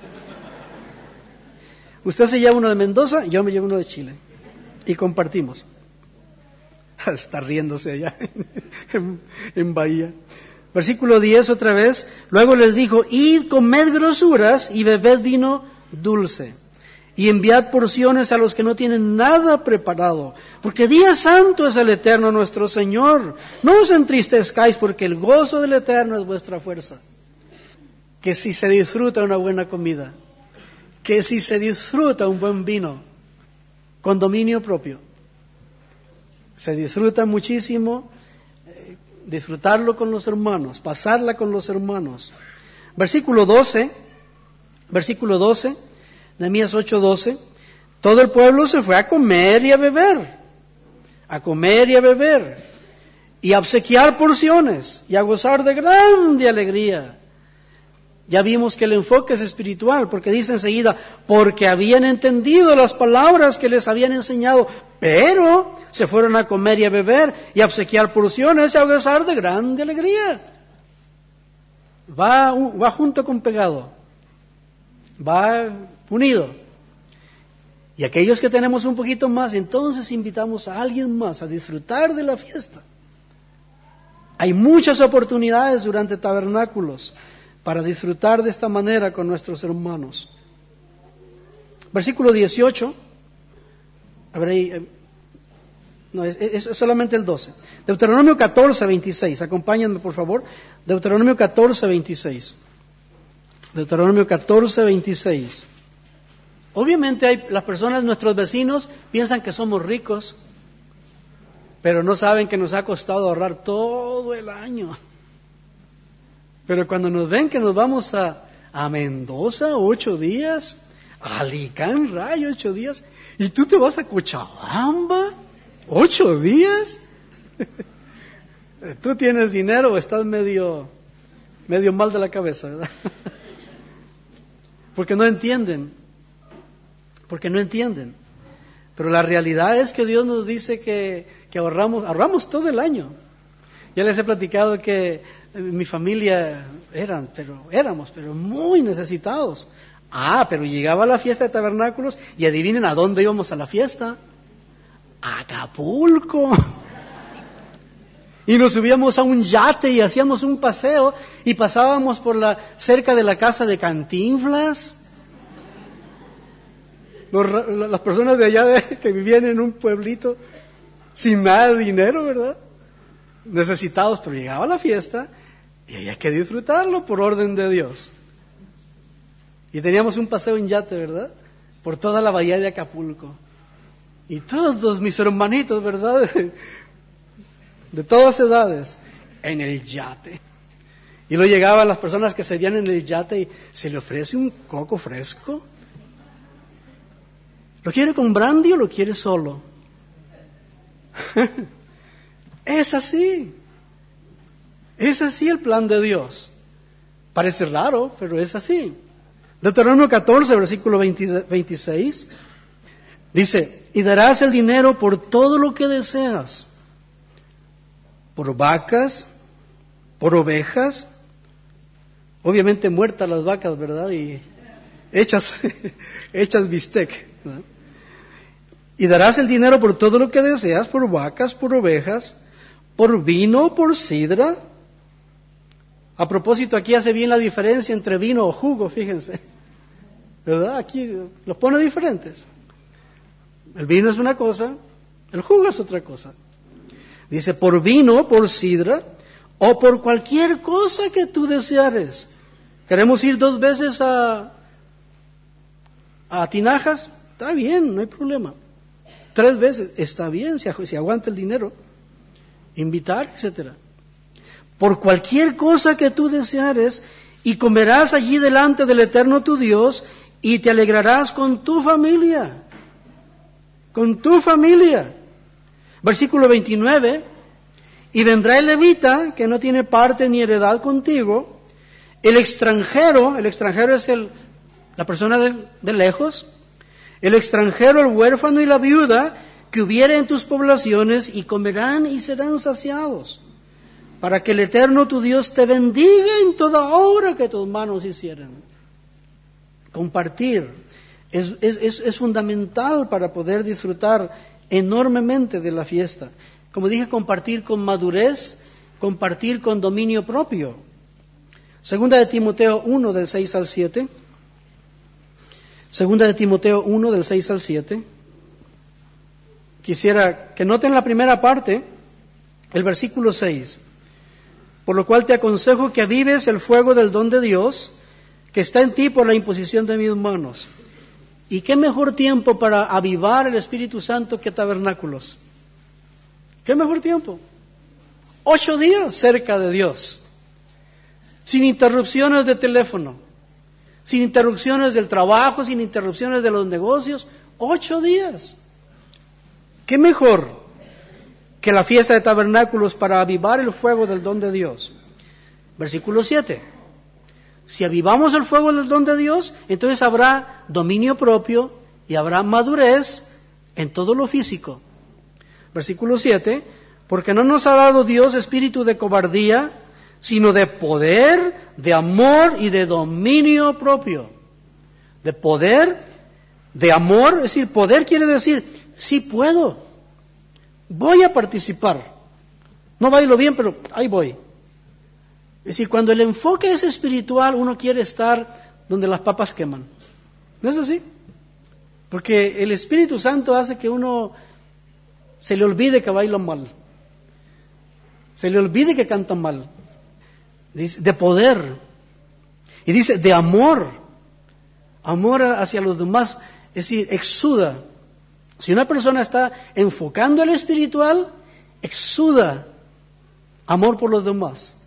Usted se lleva uno de Mendoza, yo me llevo uno de Chile. Y compartimos. Está riéndose allá en, en Bahía. Versículo diez otra vez. Luego les dijo, id, comed grosuras y bebed vino dulce. Y enviad porciones a los que no tienen nada preparado. Porque día santo es el Eterno nuestro Señor. No os entristezcáis porque el gozo del Eterno es vuestra fuerza. Que si se disfruta una buena comida, que si se disfruta un buen vino, con dominio propio, se disfruta muchísimo, eh, disfrutarlo con los hermanos, pasarla con los hermanos. Versículo doce, versículo doce, Nehemías ocho doce, todo el pueblo se fue a comer y a beber, a comer y a beber, y a obsequiar porciones, y a gozar de grande alegría. Ya vimos que el enfoque es espiritual, porque dice enseguida, porque habían entendido las palabras que les habían enseñado, pero se fueron a comer y a beber, y a obsequiar porciones, y a gozar de grande alegría. Va, va junto con pegado, va unido. Y aquellos que tenemos un poquito más, entonces invitamos a alguien más a disfrutar de la fiesta. Hay muchas oportunidades durante tabernáculos para disfrutar de esta manera con nuestros hermanos. Versículo dieciocho. A ver ahí, eh, no, es, es solamente el doce. Deuteronomio catorce, veintiséis. Acompáñenme, por favor. Deuteronomio catorce, veintiséis. Deuteronomio catorce, veintiséis. Obviamente hay, las personas, nuestros vecinos, piensan que somos ricos, pero no saben que nos ha costado ahorrar todo el año. Pero cuando nos ven que nos vamos a, a Mendoza ocho días, a Alicán, Rayo, ocho días, y tú te vas a Cochabamba, ocho días, tú tienes dinero o estás medio, medio mal de la cabeza, ¿verdad? Porque no entienden, porque no entienden. Pero la realidad es que Dios nos dice que, que ahorramos, ahorramos todo el año. Ya les he platicado que mi familia eran, pero éramos, pero muy necesitados. Ah, pero llegaba la fiesta de tabernáculos y adivinen a dónde íbamos a la fiesta. A Acapulco. Y nos subíamos a un yate y hacíamos un paseo y pasábamos por la cerca de la casa de Cantinflas. Los, las personas de allá de, que vivían en un pueblito sin nada de dinero, ¿verdad? Necesitados, pero llegaba la fiesta y había que disfrutarlo por orden de Dios. Y teníamos un paseo en yate, ¿verdad? Por toda la bahía de Acapulco. Y todos mis hermanitos, ¿verdad? De todas edades, en el yate. Y luego llegaban las personas que se veían en el yate y se le ofrece un coco fresco. ¿Lo quiere con brandy o lo quiere solo? Es así. Es así el plan de Dios. Parece raro, pero es así. Deuteronomio catorce, versículo veintiséis, dice, y darás el dinero por todo lo que deseas, por vacas, por ovejas, obviamente muertas las vacas, ¿verdad? Y hechas, hechas bistec, ¿verdad? Y darás el dinero por todo lo que deseas, por vacas, por ovejas, por vino, por sidra. A propósito, aquí hace bien la diferencia entre vino o jugo, fíjense. ¿Verdad? Aquí los pone diferentes. El vino es una cosa, el jugo es otra cosa. Dice, por vino, por sidra, o por cualquier cosa que tú deseares. ¿Queremos ir dos veces a, a Tinajas? Está bien, no hay problema. Tres veces, está bien, si, si aguanta el dinero. Invitar, etcétera. Por cualquier cosa que tú deseares, y comerás allí delante del Eterno tu Dios, y te alegrarás con tu familia. Con tu familia. Versículo veintinueve, y vendrá el levita, que no tiene parte ni heredad contigo, el extranjero, el extranjero es el, la persona de, de lejos, el extranjero, el huérfano y la viuda, que hubiere en tus poblaciones, y comerán y serán saciados, para que el Eterno tu Dios te bendiga en toda obra que tus manos hicieran. Compartir es, es, es, es fundamental para poder disfrutar enormemente de la fiesta. Como dije, compartir con madurez, compartir con dominio propio. Segunda de Timoteo uno, del seis al siete. Segunda de Timoteo uno, del seis al siete. Quisiera que noten la primera parte, el versículo seis. Por lo cual te aconsejo que avives el fuego del don de Dios, que está en ti por la imposición de mis manos. ¿Y qué mejor tiempo para avivar el Espíritu Santo que tabernáculos? ¿Qué mejor tiempo? Ocho días cerca de Dios, sin interrupciones de teléfono, sin interrupciones del trabajo, sin interrupciones de los negocios. Ocho días. ¿Qué mejor que la fiesta de tabernáculos para avivar el fuego del don de Dios? Versículo siete. Si avivamos el fuego del don de Dios, entonces habrá dominio propio y habrá madurez en todo lo físico. Versículo siete. Porque no nos ha dado Dios espíritu de cobardía, sino de poder, de amor y de dominio propio. De poder, de amor, es decir, poder quiere decir, sí puedo, voy a participar. No bailo bien, pero ahí voy. Es decir, cuando el enfoque es espiritual, uno quiere estar donde las papas queman. ¿No es así? Porque el Espíritu Santo hace que uno se le olvide que baila mal. Se le olvide que canta mal. Dice, de poder. Y dice, de amor. Amor hacia los demás. Es decir, exuda. Si una persona está enfocando el espiritual, exuda amor por los demás.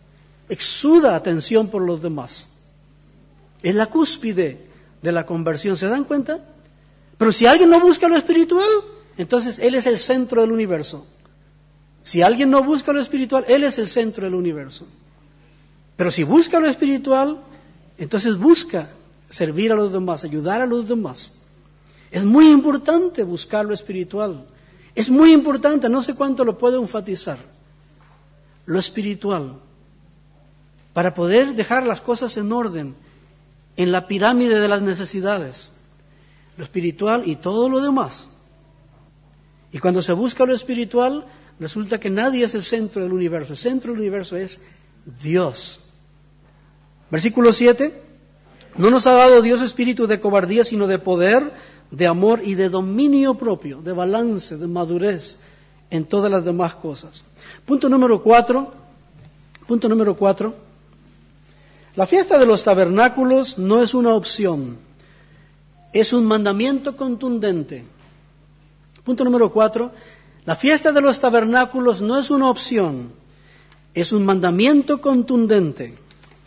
exuda atención por los demás. Es la cúspide de la conversión, ¿se dan cuenta? Pero si alguien no busca lo espiritual, entonces él es el centro del universo. Si alguien no busca lo espiritual, él es el centro del universo. Pero si busca lo espiritual, entonces busca servir a los demás, ayudar a los demás. Es muy importante buscar lo espiritual. Es muy importante, no sé cuánto lo puedo enfatizar, lo espiritual, para poder dejar las cosas en orden, en la pirámide de las necesidades, lo espiritual y todo lo demás. Y cuando se busca lo espiritual, resulta que nadie es el centro del universo. El centro del universo es Dios. Versículo siete. No nos ha dado Dios espíritu de cobardía, sino de poder, de amor y de dominio propio, de balance, de madurez en todas las demás cosas. Punto número cuatro. Punto número cuatro. La fiesta de los tabernáculos no es una opción, es un mandamiento contundente. Punto número cuatro. La fiesta de los tabernáculos no es una opción, es un mandamiento contundente.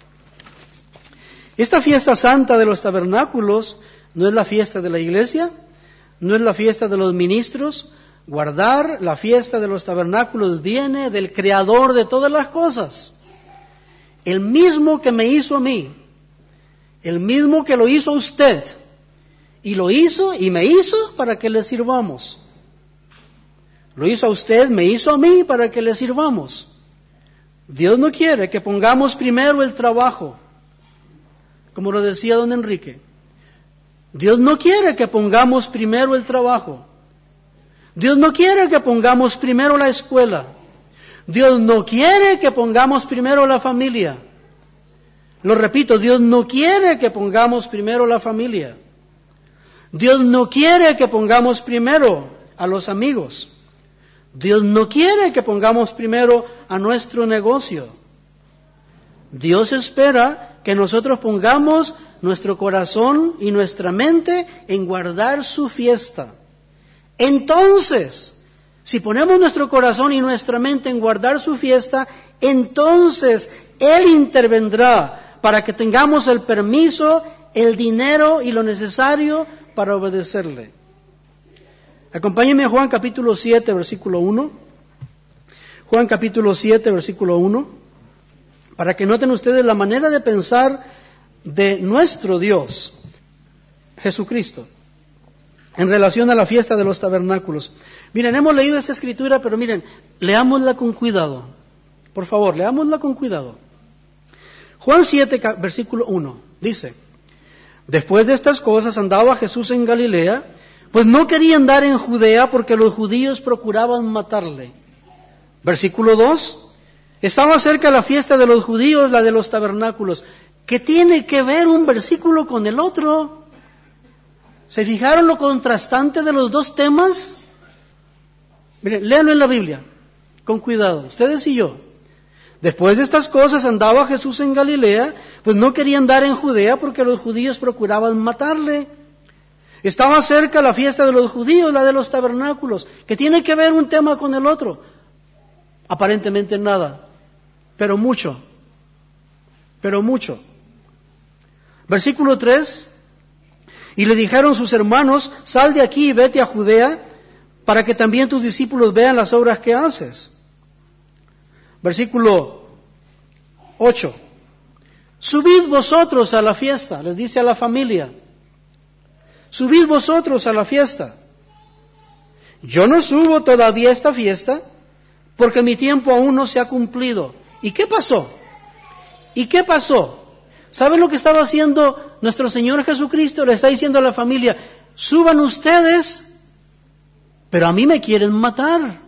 Esta fiesta santa de los tabernáculos no es la fiesta de la iglesia, no es la fiesta de los ministros. Guardar la fiesta de los tabernáculos viene del Creador de todas las cosas. El mismo que me hizo a mí, el mismo que lo hizo a usted, y lo hizo y me hizo para que le sirvamos. Lo hizo a usted, me hizo a mí para que le sirvamos. Dios no quiere que pongamos primero el trabajo, como lo decía don Enrique. Dios no quiere que pongamos primero el trabajo. Dios no quiere que pongamos primero la escuela. Dios no quiere que pongamos primero la familia. Lo repito, Dios no quiere que pongamos primero la familia. Dios no quiere que pongamos primero a los amigos. Dios no quiere que pongamos primero a nuestro negocio. Dios espera que nosotros pongamos nuestro corazón y nuestra mente en guardar su fiesta. Entonces, si ponemos nuestro corazón y nuestra mente en guardar su fiesta, entonces Él intervendrá para que tengamos el permiso, el dinero y lo necesario para obedecerle. Acompáñenme a Juan capítulo siete, versículo uno. Juan capítulo siete, versículo uno. Para que noten ustedes la manera de pensar de nuestro Dios, Jesucristo, en relación a la fiesta de los tabernáculos. Miren, hemos leído esta escritura, pero miren, leámosla con cuidado. Por favor, leámosla con cuidado. Juan siete, versículo uno, dice: después de estas cosas andaba Jesús en Galilea, pues no quería andar en Judea porque los judíos procuraban matarle. Versículo dos, estaba cerca la fiesta de los judíos, la de los tabernáculos. ¿Qué tiene que ver un versículo con el otro? ¿Se fijaron lo contrastante de los dos temas? Miren, léanlo en la Biblia, con cuidado, ustedes y yo. Después de estas cosas andaba Jesús en Galilea, pues no quería andar en Judea porque los judíos procuraban matarle. Estaba cerca la fiesta de los judíos, la de los tabernáculos. ¿Qué tiene que ver un tema con el otro? Aparentemente nada, pero mucho, pero mucho. Versículo tres, y le dijeron sus hermanos: sal de aquí y vete a Judea, para que también tus discípulos vean las obras que haces. Versículo ocho, subid vosotros a la fiesta, les dice a la familia, subid vosotros a la fiesta. Yo no subo todavía a esta fiesta, porque mi tiempo aún no se ha cumplido. ¿Y qué pasó? ¿Y qué pasó? ¿Saben lo que estaba haciendo nuestro Señor Jesucristo? Le está diciendo a la familia: suban ustedes, pero a mí me quieren matar.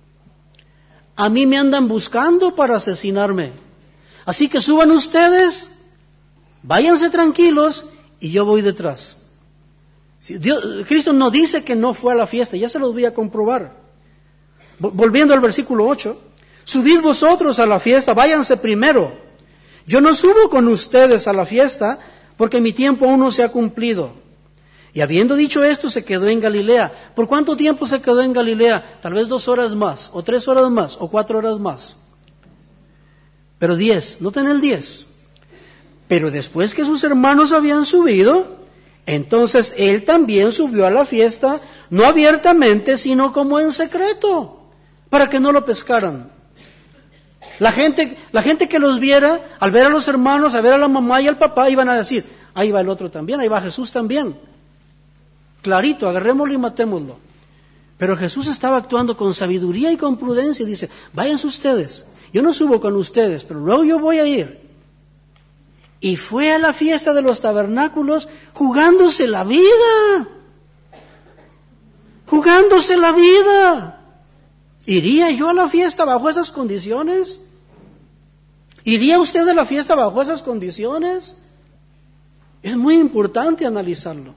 A mí me andan buscando para asesinarme. Así que suban ustedes, váyanse tranquilos y yo voy detrás. Dios, Cristo no dice que no fue a la fiesta, ya se los voy a comprobar. Volviendo al versículo ocho, subid vosotros a la fiesta, váyanse primero. Yo no subo con ustedes a la fiesta, porque mi tiempo aún no se ha cumplido. Y habiendo dicho esto, se quedó en Galilea. ¿Por cuánto tiempo se quedó en Galilea? Tal vez dos horas más, o tres horas más, o cuatro horas más. Pero diez, noten el diez. Pero después que sus hermanos habían subido, entonces él también subió a la fiesta, no abiertamente, sino como en secreto, para que no lo pescaran. La gente, la gente que los viera, al ver a los hermanos, a ver a la mamá y al papá, iban a decir, ahí va el otro también, ahí va Jesús también. Clarito, agarrémoslo y matémoslo. Pero Jesús estaba actuando con sabiduría y con prudencia y dice, váyanse ustedes, yo no subo con ustedes, pero luego yo voy a ir. Y fue a la fiesta de los tabernáculos jugándose la vida. Jugándose la vida. ¿Iría yo a la fiesta bajo esas condiciones? ¿Iría usted a la fiesta bajo esas condiciones? Es muy importante analizarlo.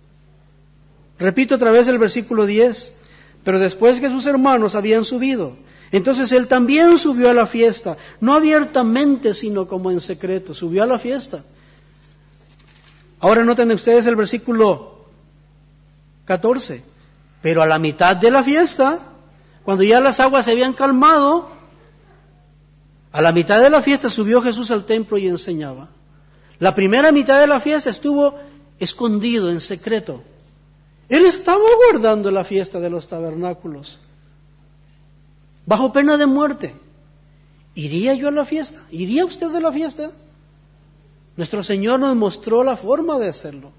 Repito otra vez el versículo diez. Pero después que sus hermanos habían subido, entonces él también subió a la fiesta, no abiertamente, sino como en secreto, subió a la fiesta. Ahora noten ustedes el versículo catorce. Pero a la mitad de la fiesta, cuando ya las aguas se habían calmado, a la mitad de la fiesta subió Jesús al templo y enseñaba. La primera mitad de la fiesta estuvo escondido, en secreto. Él estaba guardando la fiesta de los tabernáculos, bajo pena de muerte. ¿Iría yo a la fiesta? ¿Iría usted a la fiesta? Nuestro Señor nos mostró la forma de hacerlo.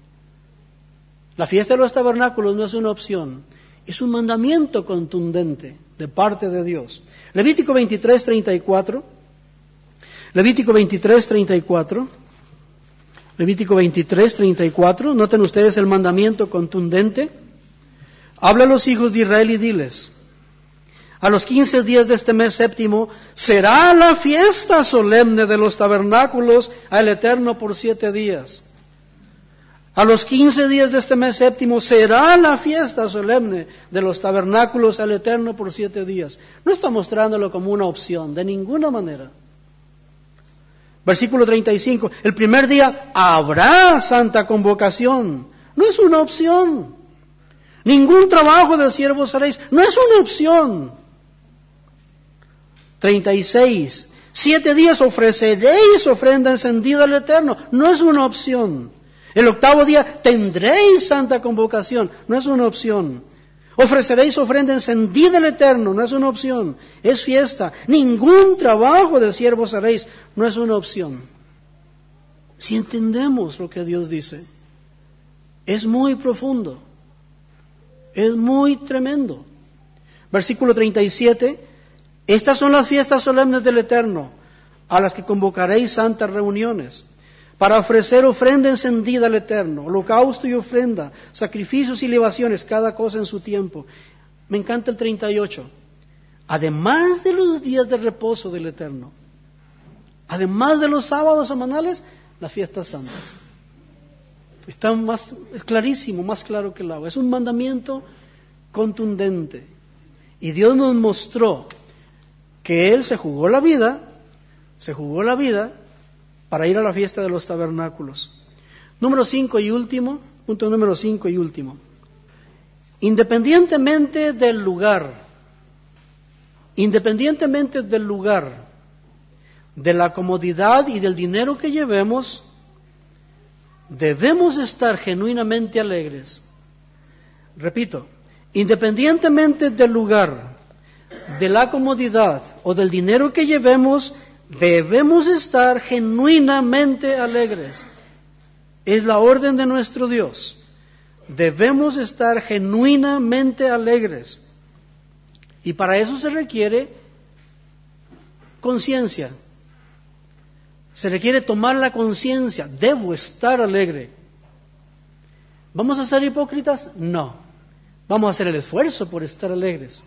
La fiesta de los tabernáculos no es una opción, es un mandamiento contundente de parte de Dios. Levítico veintitrés, treinta y cuatro. Levítico veintitrés, treinta y cuatro. Levítico veintitrés, treinta y cuatro. Noten ustedes el mandamiento contundente. Habla a los hijos de Israel y diles: a los quince días de este mes séptimo será la fiesta solemne de los tabernáculos al Eterno por siete días. A los quince días de este mes séptimo será la fiesta solemne de los tabernáculos al Eterno por siete días. No está mostrándolo como una opción, de ninguna manera. Versículo treinta y cinco, el primer día habrá santa convocación. No es una opción. Ningún trabajo de siervos haréis. No es una opción. treinta y seis, siete días ofreceréis ofrenda encendida al Eterno. No es una opción. El octavo día tendréis santa convocación. No es una opción. Ofreceréis ofrenda encendida al Eterno. No es una opción. Es fiesta. Ningún trabajo de siervos haréis. No es una opción. Si entendemos lo que Dios dice, es muy profundo. Es muy tremendo. Versículo treinta y siete. Estas son las fiestas solemnes del Eterno, a las que convocaréis santas reuniones, para ofrecer ofrenda encendida al Eterno, holocausto y ofrenda, sacrificios y libaciones, cada cosa en su tiempo. Me encanta el treinta y ocho. Además de los días de reposo del Eterno, además de los sábados semanales, las fiestas santas. Está más, es clarísimo, más claro que el agua. Es un mandamiento contundente. Y Dios nos mostró que Él se jugó la vida, se jugó la vida para ir a la fiesta de los tabernáculos. Número cinco y último, punto número cinco y último. Independientemente del lugar, independientemente del lugar, de la comodidad y del dinero que llevemos, debemos estar genuinamente alegres. Repito, independientemente del lugar, de la comodidad o del dinero que llevemos, debemos estar genuinamente alegres. Es la orden de nuestro Dios. Debemos estar genuinamente alegres. Y para eso se requiere conciencia. Se requiere tomar la conciencia. Debo estar alegre. ¿Vamos a ser hipócritas? No. Vamos a hacer el esfuerzo por estar alegres.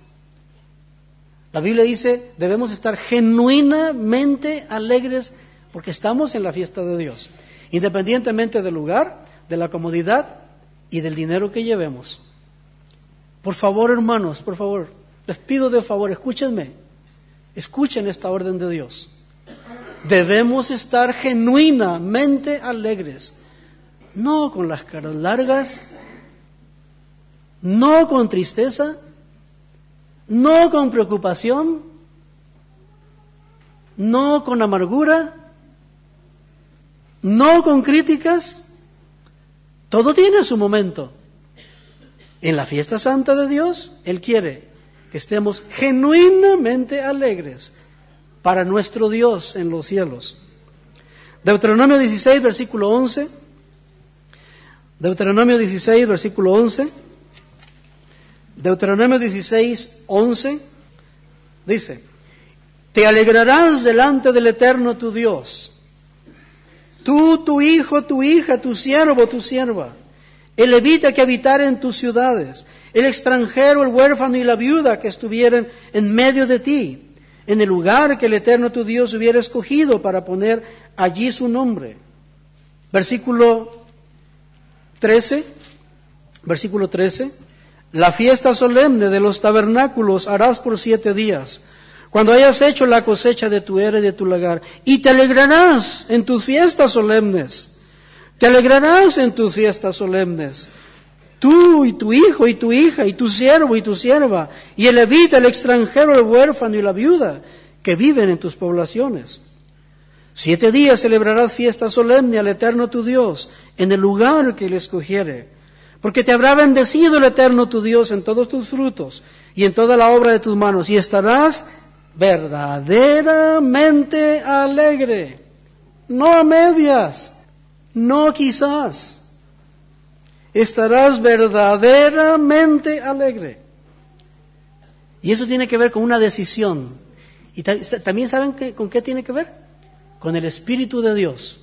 La Biblia dice, debemos estar genuinamente alegres porque estamos en la fiesta de Dios, independientemente del lugar, de la comodidad y del dinero que llevemos. Por favor, hermanos, por favor, les pido de favor, escúchenme, escuchen esta orden de Dios. Debemos estar genuinamente alegres, no con las caras largas, no con tristeza, no con preocupación, no con amargura, no con críticas. Todo tiene su momento. En la fiesta santa de Dios, Él quiere que estemos genuinamente alegres para nuestro Dios en los cielos. Deuteronomio dieciséis, versículo once. Deuteronomio dieciséis, versículo once. Deuteronomio dieciséis, once. Dice: te alegrarás delante del Eterno tu Dios, tú, tu hijo, tu hija, tu siervo, tu sierva, el levita que habitare en tus ciudades, el extranjero, el huérfano y la viuda que estuvieren en medio de ti, en el lugar que el Eterno tu Dios hubiera escogido para poner allí su nombre. Versículo trece, versículo trece. La fiesta solemne de los tabernáculos harás por siete días, cuando hayas hecho la cosecha de tu era y de tu lagar, y te alegrarás en tus fiestas solemnes, te alegrarás en tus fiestas solemnes, tú y tu hijo y tu hija y tu siervo y tu sierva, y el levita, el extranjero, el huérfano y la viuda que viven en tus poblaciones. Siete días celebrarás fiesta solemne al Eterno tu Dios en el lugar que Él escogiere, porque te habrá bendecido el Eterno tu Dios en todos tus frutos y en toda la obra de tus manos, y estarás verdaderamente alegre, no a medias, no quizás, estarás verdaderamente alegre. Y eso tiene que ver con una decisión. Y también saben que, con qué tiene que ver, con el Espíritu de Dios,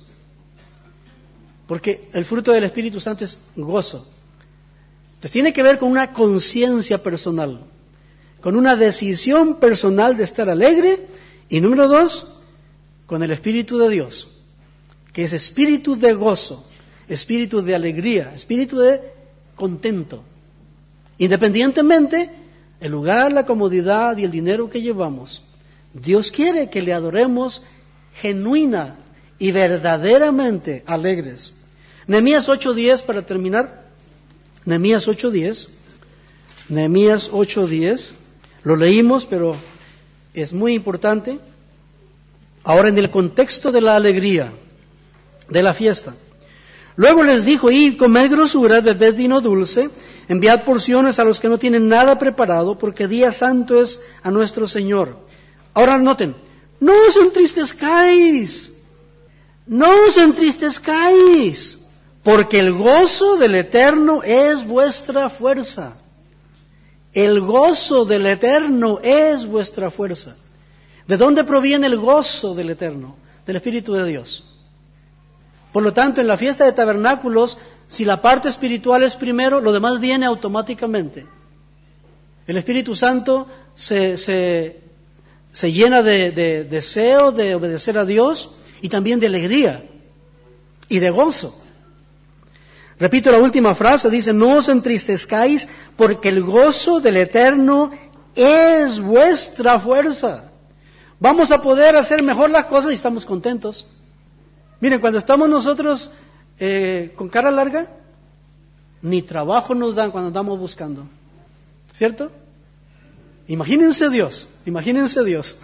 porque el fruto del Espíritu Santo es gozo. Entonces tiene que ver con una conciencia personal, con una decisión personal de estar alegre, y número dos, con el Espíritu de Dios, que es espíritu de gozo, espíritu de alegría, espíritu de contento. Independientemente el lugar, la comodidad y el dinero que llevamos, Dios quiere que le adoremos genuina y verdaderamente alegres. Nehemías ocho diez, para terminar. Nehemías ocho diez. Nehemías ocho diez. Lo leímos, pero es muy importante. Ahora, en el contexto de la alegría, de la fiesta. Luego les dijo: id, comed grosura, bebed vino dulce, enviad porciones a los que no tienen nada preparado, porque día santo es a nuestro Señor. Ahora noten, no os entristezcáis, no os entristezcáis, porque el gozo del Eterno es vuestra fuerza. El gozo del Eterno es vuestra fuerza. ¿De dónde proviene el gozo del Eterno? Del Espíritu de Dios. Por lo tanto, en la fiesta de tabernáculos, si la parte espiritual es primero, lo demás viene automáticamente. El Espíritu Santo se, se, se llena de, de deseo de obedecer a Dios y también de alegría y de gozo. Repito la última frase, dice: no os entristezcáis, porque el gozo del Eterno es vuestra fuerza. Vamos a poder hacer mejor las cosas y estamos contentos. Miren, cuando estamos nosotros eh, con cara larga, ni trabajo nos dan cuando andamos buscando, ¿cierto? Imagínense Dios, imagínense Dios.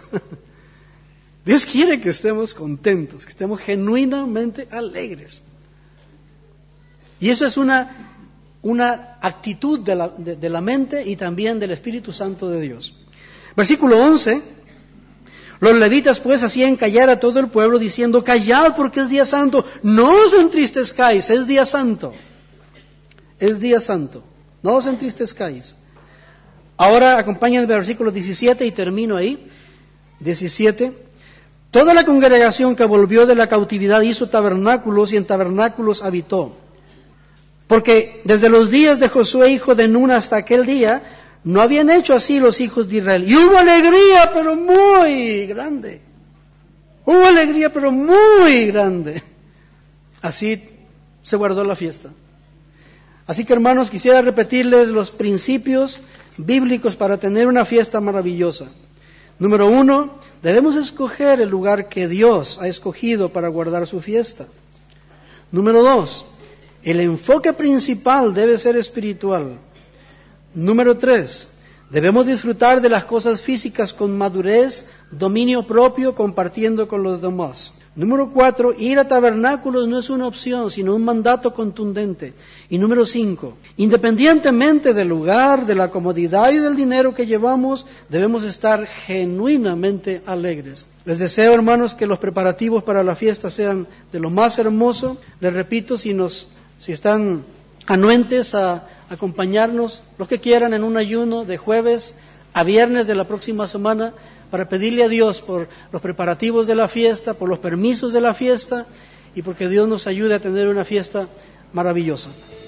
Dios quiere que estemos contentos, que estemos genuinamente alegres. Y eso es una, una actitud de la, de, de la mente y también del Espíritu Santo de Dios. Versículo once. Los levitas pues hacían callar a todo el pueblo, diciendo: callad, porque es día santo, no os entristezcáis, es día santo. Es día santo, no os entristezcáis. Ahora acompáñenme al versículo diecisiete y termino ahí. diecisiete. Toda la congregación que volvió de la cautividad hizo tabernáculos y en tabernáculos habitó. Porque desde los días de Josué, hijo de Nun, hasta aquel día, no habían hecho así los hijos de Israel. Y hubo alegría, pero muy grande. Hubo alegría, pero muy grande. Así se guardó la fiesta. Así que, hermanos, quisiera repetirles los principios bíblicos para tener una fiesta maravillosa. Número uno, debemos escoger el lugar que Dios ha escogido para guardar su fiesta. Número dos, el enfoque principal debe ser espiritual. Número tres, Debemos disfrutar de las cosas físicas con madurez, dominio propio, compartiendo con los demás. Número cuatro, ir a tabernáculos no es una opción, sino un mandato contundente. Y número cinco, independientemente del lugar, de la comodidad y del dinero que llevamos, debemos estar genuinamente alegres. Les deseo, hermanos, que los preparativos para la fiesta sean de lo más hermoso. Les repito, si nos, si están anuentes a acompañarnos, los que quieran, en un ayuno de jueves a viernes de la próxima semana, para pedirle a Dios por los preparativos de la fiesta, por los permisos de la fiesta y porque Dios nos ayude a tener una fiesta maravillosa.